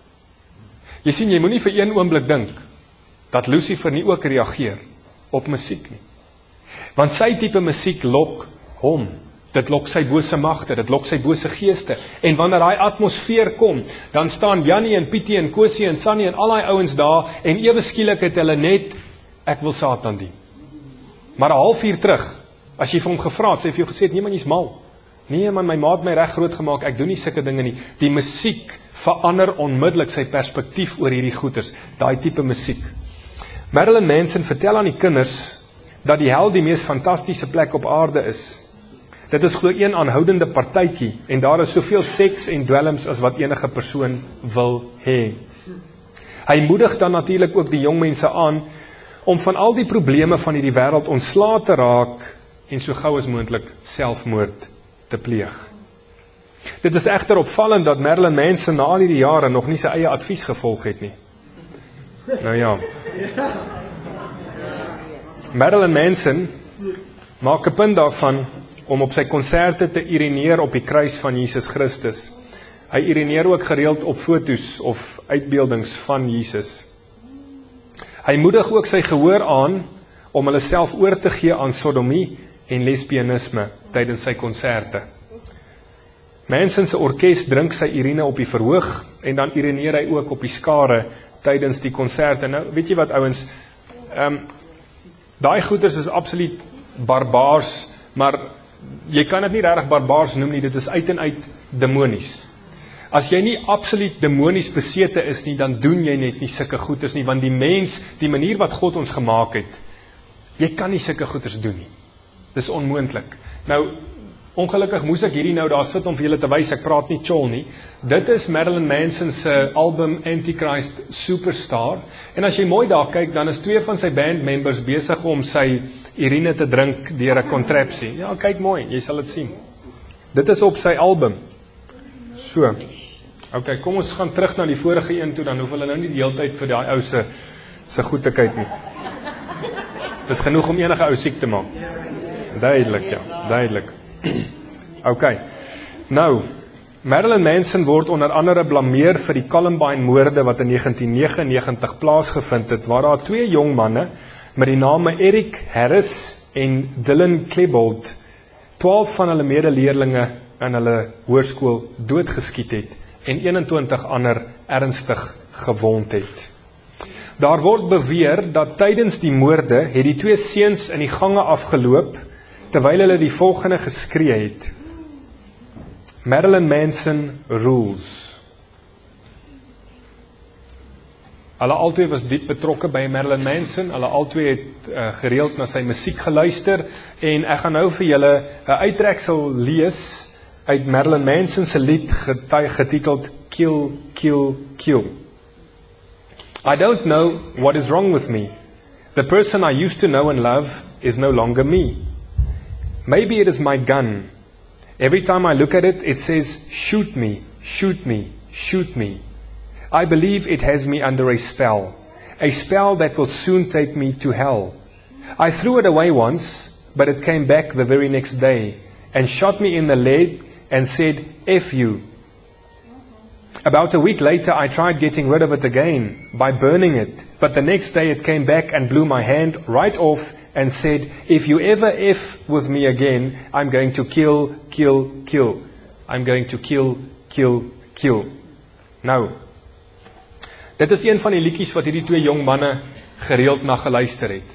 Jy sien, jy moenie vir een oomblik dink, dat Lucifer nie ook reageer op musiek nie. Want sy tipe musiek lok hom. Dit lok sy bose magte, dit lok sy bose geeste. En wanneer daai atmosfeer kom, dan staan Jannie en Pietie en Kosie en Sannie en al daai ouens daar, en ewe skielik het hulle net, ek wil Satan dien. Maar 'n halfuur terug, as jy vir hom gevra het, sê hy vir jou gesê, nee man, jy's mal. Nee man, my ma het my reg groot gemaak, ek doen nie sulke dinge nie. Die musiek verander onmiddellik sy perspektief oor hierdie goeters, daai tipe musiek. Marilyn Manson vertel aan die kinders, dat die hel die mees fantastiese plek op aarde is. Dit is glo een aanhoudende partytjie, en daar is soveel seks en dwelms as wat enige persoon wil hê. Hy moedig dan natuurlik ook die jong mense aan, om van al die probleme van hierdie wêreld ontslae te raak, en so gou as moontlik selfmoord te pleeg. Dit is egter opvallend dat Marilyn Manson na al hierdie jare nog nie sy eie advies gevolg het nie. Nou ja. Marilyn Manson maak 'n punt daarvan om op sy konserte te urineer op die kruis van Jesus Christus. Hy urineer ook gereeld op foto's of uitbeeldings van Jesus. Hy moedig ook sy gehoor aan om hulle self oor te gee aan sodomie en lesbianisme tydens sy konserte. Manson se orkes drink sy urine op die verhoog en dan urineer hy ook op die skare tydens die konserte. Nou, weet jy wat ouens, um, daai goeters is absoluut barbaars, maar jy kan dit nie regtig barbaars noem nie, dit is uit en uit demonies. As jy nie absoluut demonies besete is nie, dan doen jy net nie sulke goeters nie, want die mens, die manier wat God ons gemaak het, jy kan nie sulke goeters doen nie. Dis onmoontlik. Nou, Ongelukkig moes ek hierdie nou daar sit om vir julle te wys, ek praat nie chol nie. Dit is Marilyn Manson se album Antichrist Superstar. En as jy mooi daar kyk, dan is twee van sy bandmembers besig om sy urine te drink deur 'n contrapsie. Ja, kyk mooi, jy sal dit sien. Dit is op sy album. So. Ok, kom ons gaan terug na die vorige een toe, dan hoef hulle nou nie die hele tyd vir die ou se se goed te kyk nie. Dis genoeg om enige ou siek te maak. Duidelik, ja, duidelik. Ok, nou, Marilyn Manson word onder andere blameer vir die Columbine moorde wat in negentien negenennegentig plaasgevind het, waar daar twee jong manne met die name Eric Harris en Dylan Klebold, twaalf van hulle medeleerlinge in hulle hoërskool doodgeskiet het en eenentwintig ander ernstig gewond het. Daar word beweer dat tydens die moorde het die twee seuns in die gange afgeloop terwyl hulle die volgende geskree het: Marilyn Manson rules. Hulle albei was diep betrokke by Marilyn Manson, hulle albei het uh, gereeld na sy musiek geluister, en ek gaan nou vir julle 'n uittreksel lees uit Marilyn Manson se lied getiteld Kill, Kill, Kill. I don't know what is wrong with me. The person I used to know and love is no longer me. Maybe it is my gun. Every time I look at it, it says, shoot me, shoot me, shoot me. I believe it has me under a spell, a spell that will soon take me to hell. I threw it away once, but it came back the very next day and shot me in the leg and said, F you. About a week later, I tried getting rid of it again by burning it, but the next day it came back and blew my hand right off and said, if you ever F with me again, I'm going to kill, kill, kill. I'm going to kill, kill, kill. Nou, dit is een van die liedjies wat hierdie twee jong manne gereeld na geluister het.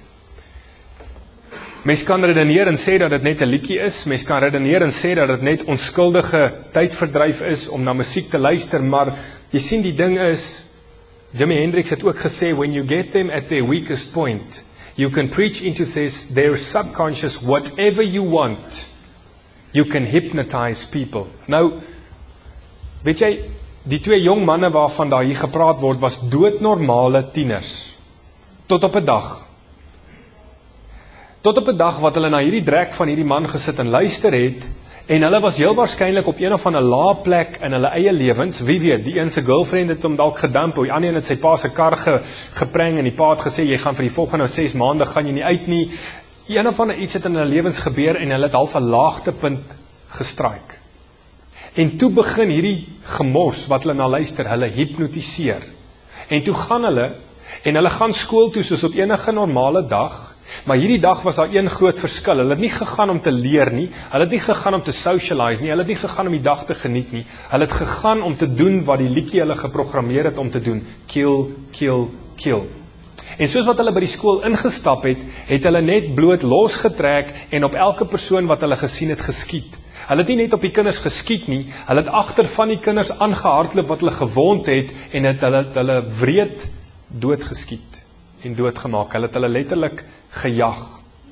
Mens kan redeneer en sê dat dit net 'n liedjie is, mens kan redeneer en sê dat dit net onskuldige tydverdryf is om na musiek te luister, maar jy sien die ding is, Jimi Hendrix het ook gesê, when you get them at their weakest point, you can preach into this, their subconscious, whatever you want, you can hypnotize people. Nou, weet jy, die twee jong manne waarvan daar hier gepraat word, was doodnormale tieners, tot op 'n dag. Tot op 'n dag wat hulle na hierdie drek van hierdie man gesit en luister het, en hulle was heel waarskynlik op een of ander lae plek in hulle eie lewens. Wie weet, die een se girlfriend het hom dalk gedump, die ander een het sy pa se kar ge, gepreng en die pa het gesê, jy gaan vir die volgende ses maande gaan jy nie uit nie. Een of ander iets het in hulle lewens gebeur en hulle het half 'n laagtepunt gestraik. En toe begin hierdie gemors wat hulle na luister, hulle hipnotiseer. En toe gaan hulle, en hulle gaan skool toe soos op enige normale dag, maar hierdie dag was daar een groot verskil. Hulle het nie gegaan om te leer nie, hulle het nie gegaan om te socialize nie, hulle het nie gegaan om die dag te geniet nie, hulle het gegaan om te doen wat die liedjie hulle geprogrammeer het om te doen, kill, kill, kill. En soos wat hulle by die skool ingestap het, het hulle net bloot losgetrek en op elke persoon wat hulle gesien het geskiet. Hulle het nie net op die kinders geskiet nie, hulle het agter van die kinders aangehardloop wat hulle gewond het en het hulle, hulle wreed doodgeskiet en doodgemaak. Hulle het hulle letterlik gejag.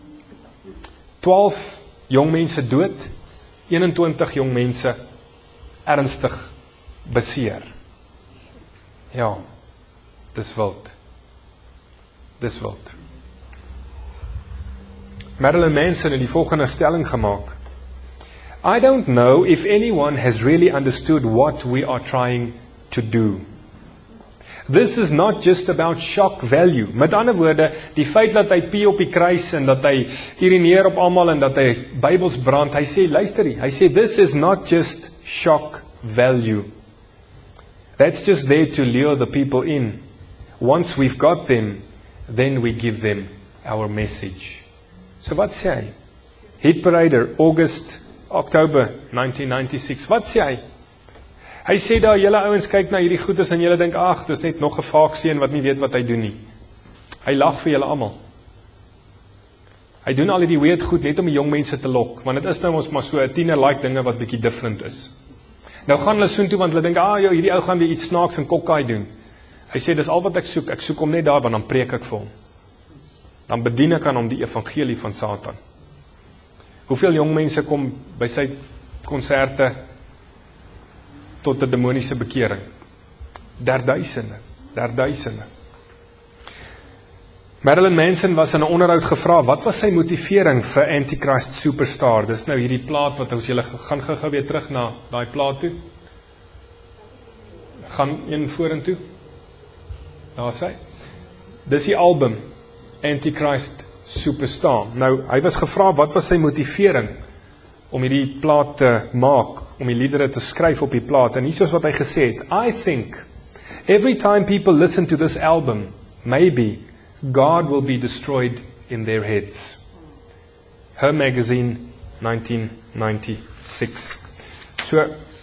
twaalf jong mense dood, eenentwintig jong mense ernstig beseer. Ja, dis wild. Dis wild. Marilyn Manson het die volgende stelling gemaak: I don't know if anyone has really understood what we are trying to do. This is not just about shock value. Met ander woorde, die feit dat hy pie op die kruis en dat hy urineer op almal en dat hy Bybels brand, hy sê, luister hier, hy sê, this is not just shock value. That's just there to lure the people in. Once we've got them, then we give them our message. So wat sê hy? Hit Parader, August, Oktober nineteen ninety-six. Wat sê hy? Hy sê daar, julle ouens kyk na hierdie goedes en julle dink, ag, dis net nog 'n vaakseun wat nie weet wat hy doen nie. Hy lag vir julle almal. Hy doen al hierdie weird goed net om die jong mense te lok, want dit is nou ons maar so 'n tiener-like dinge wat bietjie different is. Nou gaan hulle soontoe want hulle dink, ah, ja, hierdie ou gaan weer iets snaaks en kokkaai doen. Hy sê, dis al wat ek soek, ek soek hom net daar, want dan preek ek vir hom. Dan bedien ek aan hom die evangelie van Satan. Hoeveel jong mense kom by sy konserte tot 'n demoniese bekering? Derduisende, derduisende. Marilyn Manson was in 'n onderhoud gevra, wat was sy motivering vir Antichrist Superstar? Dis nou hierdie plaat wat ons julle gaan gou-gou weer terug na daai plaat toe. Gaan een vorentoe. Daar sê. Dis die album Antichrist Superstar. Nou, hy was gevra wat was sy motivering om hierdie plaat te maak, om die liedere te skryf op die plaat. En hier is wat hy gesê het. I think every time people listen to this album, maybe God will be destroyed in their heads. Her Magazine, nineteen ninety-six. So,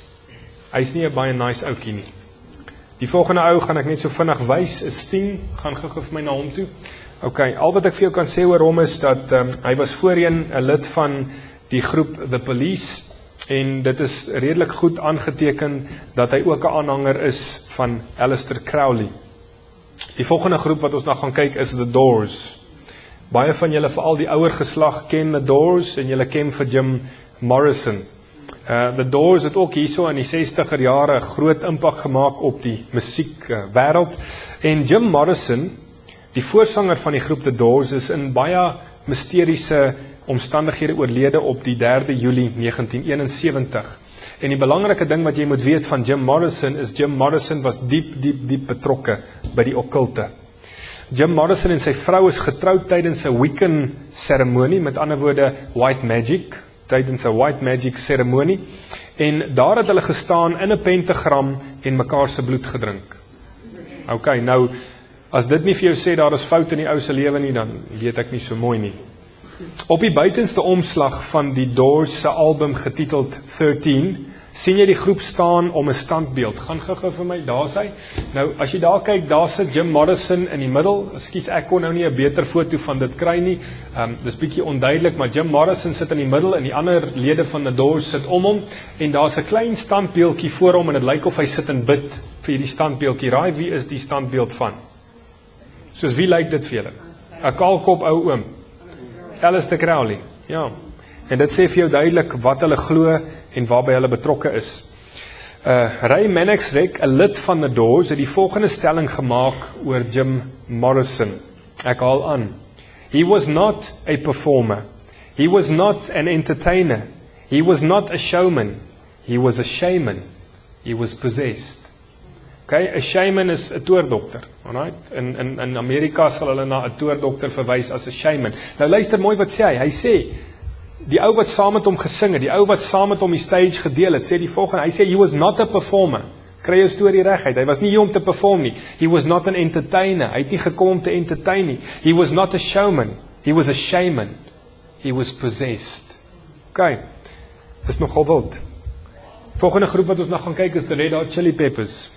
hy is nie 'n baie nice oukie nie. Die volgende ou gaan ek net so vinnig wys, is Sting, gaan gou vir my na hom toe. Ok, al wat ek vir jou kan sê oor hom is dat um, hy was voorheen 'n lid van die groep The Police, en dit is redelik goed aangeteken dat hy ook 'n aanhanger is van Aleister Crowley. Die volgende groep wat ons nou gaan kyk is The Doors. Baie van julle, veral die ouer geslag, ken The Doors en julle ken vir Jim Morrison. Uh, The Doors het ook hierso in die sestiger jare groot impak gemaak op die musiek uh, wêreld. En Jim Morrison, die voorsanger van die groep The Doors, is in baie mysteriese omstandighede oorlede op die derde Julie negentien eenensewentig. En die belangrike ding wat jy moet weet van Jim Morrison is Jim Morrison was diep, diep, diep betrokke by die okkulte. Jim Morrison en sy vrou is getroud tydens 'n Wiccan seremonie, met ander woorde white magic, tydens 'n white magic seremonie, en daar het hulle gestaan in 'n pentagram en mekaar se bloed gedrink. Ok, nou, as dit nie vir jou sê daar is fout in die ou se lewe nie, dan weet ek nie so mooi nie. Op die buitenste omslag van die Doors se album getiteld thirteen, sien jy die groep staan om 'n standbeeld. Gaan gou-gou vir my, daar is hy. Nou, as jy daar kyk, daar sit Jim Morrison in die middel. Ekskuus, ek kon nou nie 'n beter foto van dit kry nie. Um, dis bietjie onduidelik, maar Jim Morrison sit in die middel en die ander lede van die Doors sit om hom, en daar's 'n klein standbeeldjie voor hom en dit lyk of hy sit en bid vir hierdie standbeeldjie. Raai wie is die standbeeld van? Soos wie lyk dit vir julle? 'n Kaalkop ou oom. Aleister Crowley, ja. En dit sê vir jou duidelik wat hulle glo en waarby hulle betrokke is. Uh, Ray Manexrek, 'n lid van The Doors, het die volgende stelling gemaak oor Jim Morrison. Ek haal aan. He was not a performer. He was not an entertainer. He was not a showman. He was a shaman. He was possessed. Okay, 'n shaman is 'n toordokter, alright? In in in Amerika sal hulle na 'n toordokter verwys as 'n shaman. Nou luister mooi wat sê hy. Hy sê die ou wat saam met hom gesing het, die ou wat saam met hom die stage gedeel het, sê die volgende. Hy sê he was not a performer. Kry jou storie reg uit. Hy was nie hier om te perform nie. He was not an entertainer. Hy het nie gekom om te entertain nie. He was not a showman. He was a shaman. He was possessed. Okay. Is nogal wild. Volgende groep wat ons nog gaan kyk is the Red Hot Chili Peppers.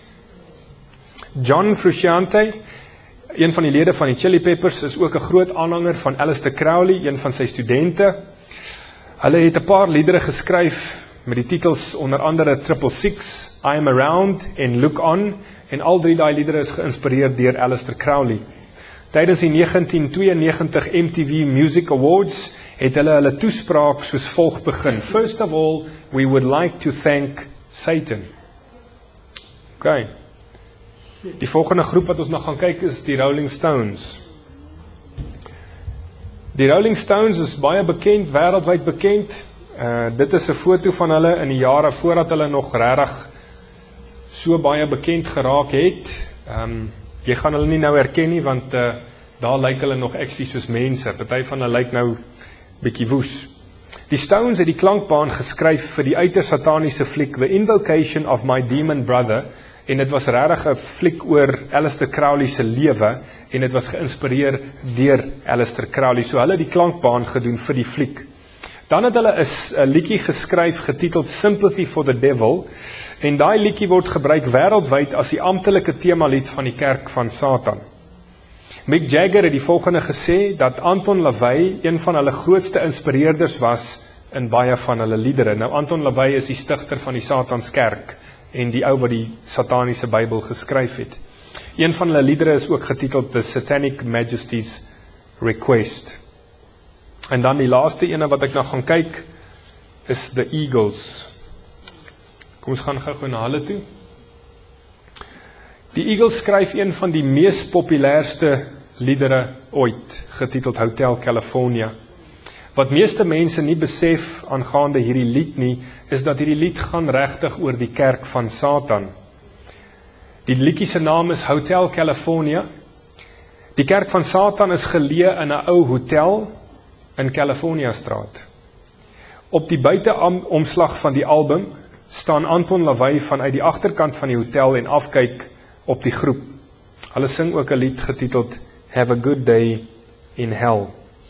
John Frusciante, een van die lede van die Chili Peppers, is ook 'n groot aanhanger van Aleister Crowley, een van sy studente. Hulle het 'n paar liedere geskryf met die titels onder andere Triple Six, I Am Around en Look On, en al drie daai liedere is geïnspireer deur Aleister Crowley. Tydens die negentien tweeënnegentig M T V Music Awards het hulle hulle toespraak soos volg begin. First of all, we would like to thank Satan. Okay. Die volgende groep wat ons nog gaan kyk is die Rolling Stones. Die Rolling Stones is baie bekend, wêreldwyd bekend. Uh, dit is 'n foto van hulle in die jare voordat hulle nog regtig so baie bekend geraak het. Um, jy gaan hulle nie nou herken nie, want uh, daar lyk hulle nog actually soos mense. Party van hulle lyk nou bietjie woes. Die Stones het die klankbaan geskryf vir die uiters sataniese fliek The Invocation of My Demon Brother, en dit was regtig 'n fliek oor Aleister Crowley se lewe, en dit was geïnspireer deur Aleister Crowley. So hulle het die klankbaan gedoen vir die fliek. Dan het hulle 'n liedjie geskryf getiteld Sympathy for the Devil, en daai liedjie word gebruik wêreldwyd as die amptelike temalied van die kerk van Satan. Mick Jagger het die volgende gesê, dat Anton LaVey een van hulle grootste inspireerders was in baie van hulle liedere. Nou, Anton LaVey is die stigter van die Satanskerk, en die ou wat die sataniese Bybel geskryf het. Een van hulle liedere is ook getiteld The Satanic Majesty's Request. En dan die laaste ene wat ek nou gaan kyk, is The Eagles. Kom ons gaan gou na hulle toe. Die Eagles skryf een van die mees populairste liedere ooit, getiteld Hotel California. Wat meeste mense nie besef aangaande hierdie lied nie, is dat hierdie lied gaan regtig oor die kerk van Satan. Die liedjie se naam is Hotel California. Die kerk van Satan is geleë in 'n ou hotel in California straat. Op die buiteomslag van die album staan Anton LaVey vanuit die agterkant van die hotel en afkyk op die groep. Hulle sing ook 'n lied getiteld Have a Good Day in Hell.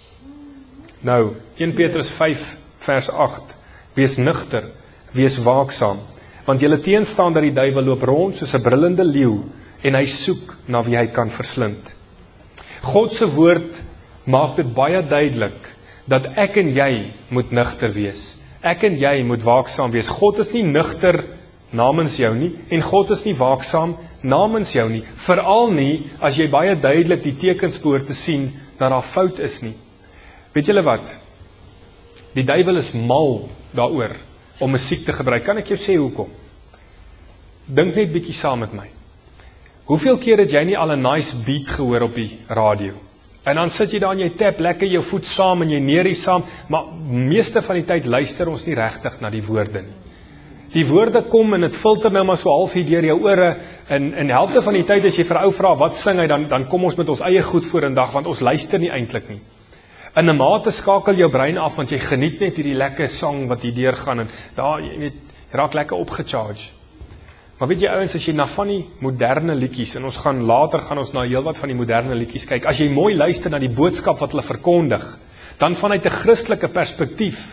Nou, Eerste Petrus vyf vers agt, wees nugter, wees waaksaam, want julle teenstander die duiwel loop rond soos 'n brullende leeu en hy soek na wie hy kan verslind. God se woord maak dit baie duidelik dat ek en jy moet nugter wees. Ek en jy moet waaksaam wees. God is nie nugter namens jou nie en God is nie waaksaam namens jou nie. Veral nie as jy baie duidelik die tekens behoort te sien dat daar fout is nie. Weet julle wat? Die duiwel is mal daaroor om musiek te gebruik. Kan ek jou sê hoekom? Dink net bietjie saam met my. Hoeveel keer het jy nie al 'n nice beat gehoor op die radio? En dan sit jy daar en jy tap lekker jou voet saam en jy neerie saam, maar meeste van die tyd luister ons nie regtig na die woorde nie. Die woorde kom en dit filter nou maar so half hier deur jou ore, en in helfte van die tyd as jy vir 'n ou vra wat sing hy, dan dan kom ons met ons eie goed vorendag, want ons luister nie eintlik nie. In 'n mate skakel jou brein af, want jy geniet net hierdie lekker song wat hier deurgaan, en daar, jy weet, jy raak lekker opgecharge. Maar weet jy ouens, as jy na van die moderne liedjies, en ons gaan later gaan ons na heelwat van die moderne liedjies kyk, as jy mooi luister na die boodskap wat hulle verkondig, dan vanuit 'n Christelike perspektief,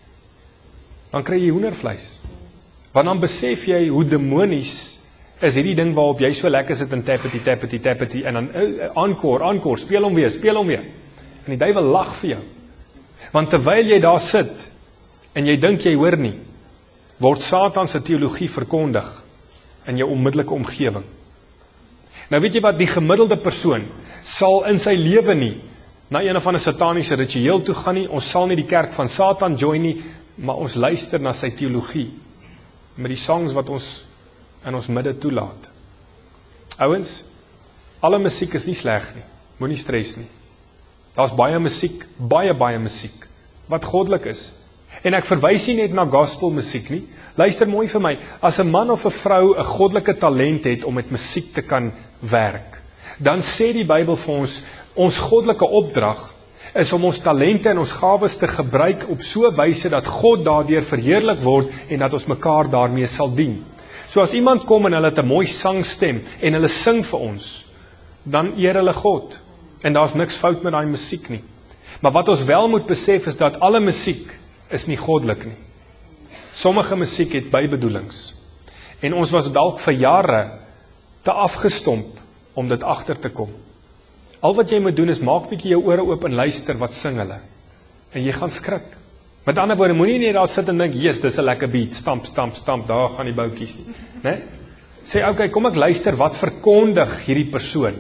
dan kry jy hoendervleis. Want dan besef jy hoe demonies is hierdie ding waarop jy so lekker sit en tappity, tappity, tappity, en dan uh, encore, encore, speel hom weer, speel hom weer. En die duiwel lag vir jou. Want terwyl jy daar sit, en jy dink jy hoor nie, word Satan se teologie verkondig in jou onmiddellike omgewing. Nou weet jy wat, die gemiddelde persoon sal in sy lewe nie na een of ander sataniese ritueel toe gaan nie, ons sal nie die kerk van Satan join nie, maar ons luister na sy teologie, met die songs wat ons in ons midde toelaat. Ouens, alle musiek is nie sleg nie, moenie stres nie. Daar's baie musiek, baie baie musiek, wat goddelik is. En ek verwys nie net na gospel musiek nie. Luister mooi vir my, as 'n man of 'n vrou 'n goddelike talent het om met musiek te kan werk, dan sê die Bybel vir ons, ons goddelike opdrag is om ons talente en ons gawes te gebruik op so 'n wyse dat God daardeur verheerlik word en dat ons mekaar daarmee sal dien. So as iemand kom en hulle het 'n mooi sangstem en hulle sing vir ons, dan eer hulle God. En daar's niks fout met daai musiek nie. Maar wat ons wel moet besef is dat alle musiek is nie goddelik nie. Sommige musiek het bybedoelings. En ons was dalk vir jare te afgestomp om dit agter te kom. Al wat jy moet doen is maak bietjie jou ore oop en luister wat sing hulle. En jy gaan skrik. Met ander woorde, moenie net daar sit en dink, "Jesus, dis 'n lekker beat, stamp, stamp, stamp, daar gaan die boutjies nie." Né? Sê, "Oké, okay, kom ek luister wat verkondig hierdie persoon."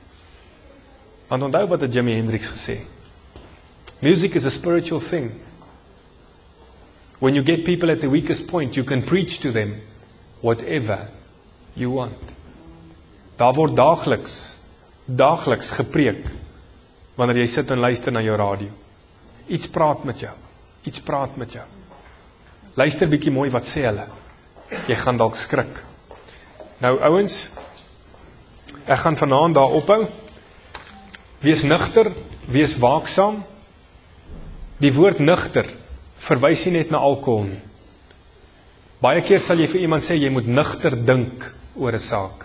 Want onthou wat het Jimi Hendrix gesê. Music is a spiritual thing. When you get people at the weakest point, you can preach to them whatever you want. Daar word daagliks, daagliks gepreek, wanneer jy sit en luister na jou radio. Iets praat met jou, iets praat met jou. Luister bietjie mooi wat sê hulle. Jy gaan dalk skrik. Nou ouens, ek gaan vanaand daar ophou. Wees nugter, wees waaksaam. Die woord nugter verwys nie net na alkohol nie. Baie keer sal jy vir iemand sê, jy moet nugter dink oor 'n saak.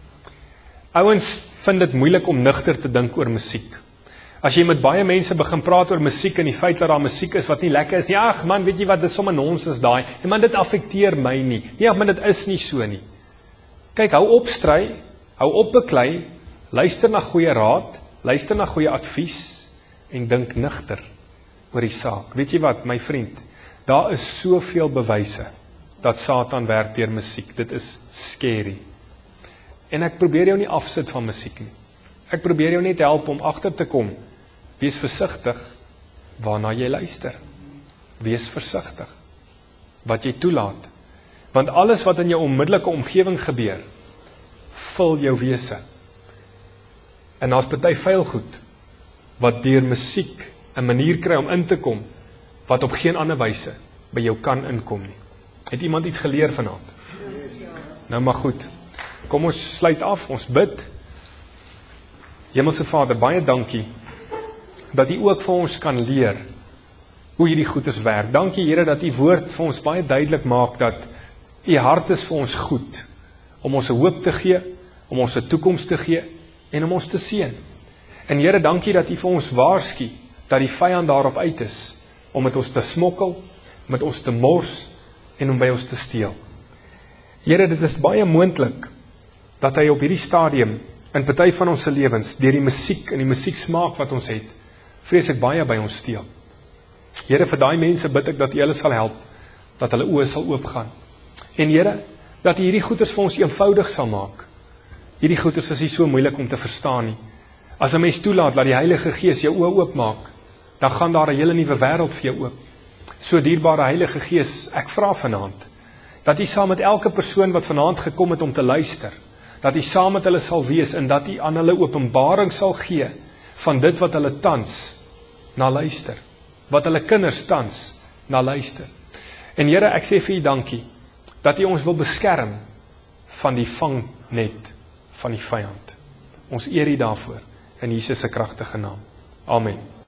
Ouens vind dit moeilik om nugter te dink oor musiek. As jy met baie mense begin praat oor musiek en die feit dat daar musiek is wat nie lekker is nie, ag man, weet jy wat, dit is sommer nonsens daai. En man, dit affekteer my nie. Ja, maar dit is nie so nie. Kyk, hou op stry, hou op beklei, luister na goeie raad, luister na goeie advies en dink nugter oor die saak. Weet jy wat, my vriend, daar is soveel bewyse dat Satan werk deur musiek. Dit is scary. En ek probeer jou nie afsit van musiek nie. Ek probeer jou net help om agter te kom. Wees versigtig, waarna jy luister. Wees versigtig wat jy toelaat, want alles wat in jou onmiddellike omgewing gebeur, vul jou wese. En daar's party vuil goed wat deur musiek 'n manier kry om in te kom wat op geen ander wyse by jou kan inkom nie. Het iemand iets geleer vanaand? Nou maar goed. Kom ons sluit af, ons bid. Hemelse Vader, baie dankie dat U ook vir ons kan leer hoe hierdie goeders werk. Dankie Here dat U woord vir ons baie duidelik maak dat U hart is vir ons goed, om ons 'n hoop te gee, om ons 'n toekoms te gee en om ons te seën. En Here, dankie dat U vir ons waarsku dat die vyand daarop uit is om met ons te smokkel, met ons te mors en om by ons te steel. Here, dit is baie moontlik dat hy op hierdie stadium in party van ons se lewens deur die musiek en die musieksmaak wat ons het, vrees ek baie by ons steel. Here, vir daai mense bid ek dat U hulle sal help, dat hulle oë sal oopgaan. En Here, dat U hierdie goeders vir ons eenvoudig sal maak. Hierdie goeders is nie so moeilik om te verstaan nie. As 'n mens toelaat dat die Heilige Gees jou oë oopmaak, dan gaan daar 'n hele nuwe wêreld vir jou oop. So dierbare Heilige Gees, ek vra vanaand dat U saam met elke persoon wat vanaand gekom het om te luister, dat U saam met hulle sal wees en dat U aan hulle openbaring sal gee van dit wat hulle tans na luister, wat hulle kinders tans na luister. En Here, ek sê vir U dankie dat U ons wil beskerm van die vangnet van die vyand. Ons eer U daarvoor in Jesus se kragtige naam. Amen.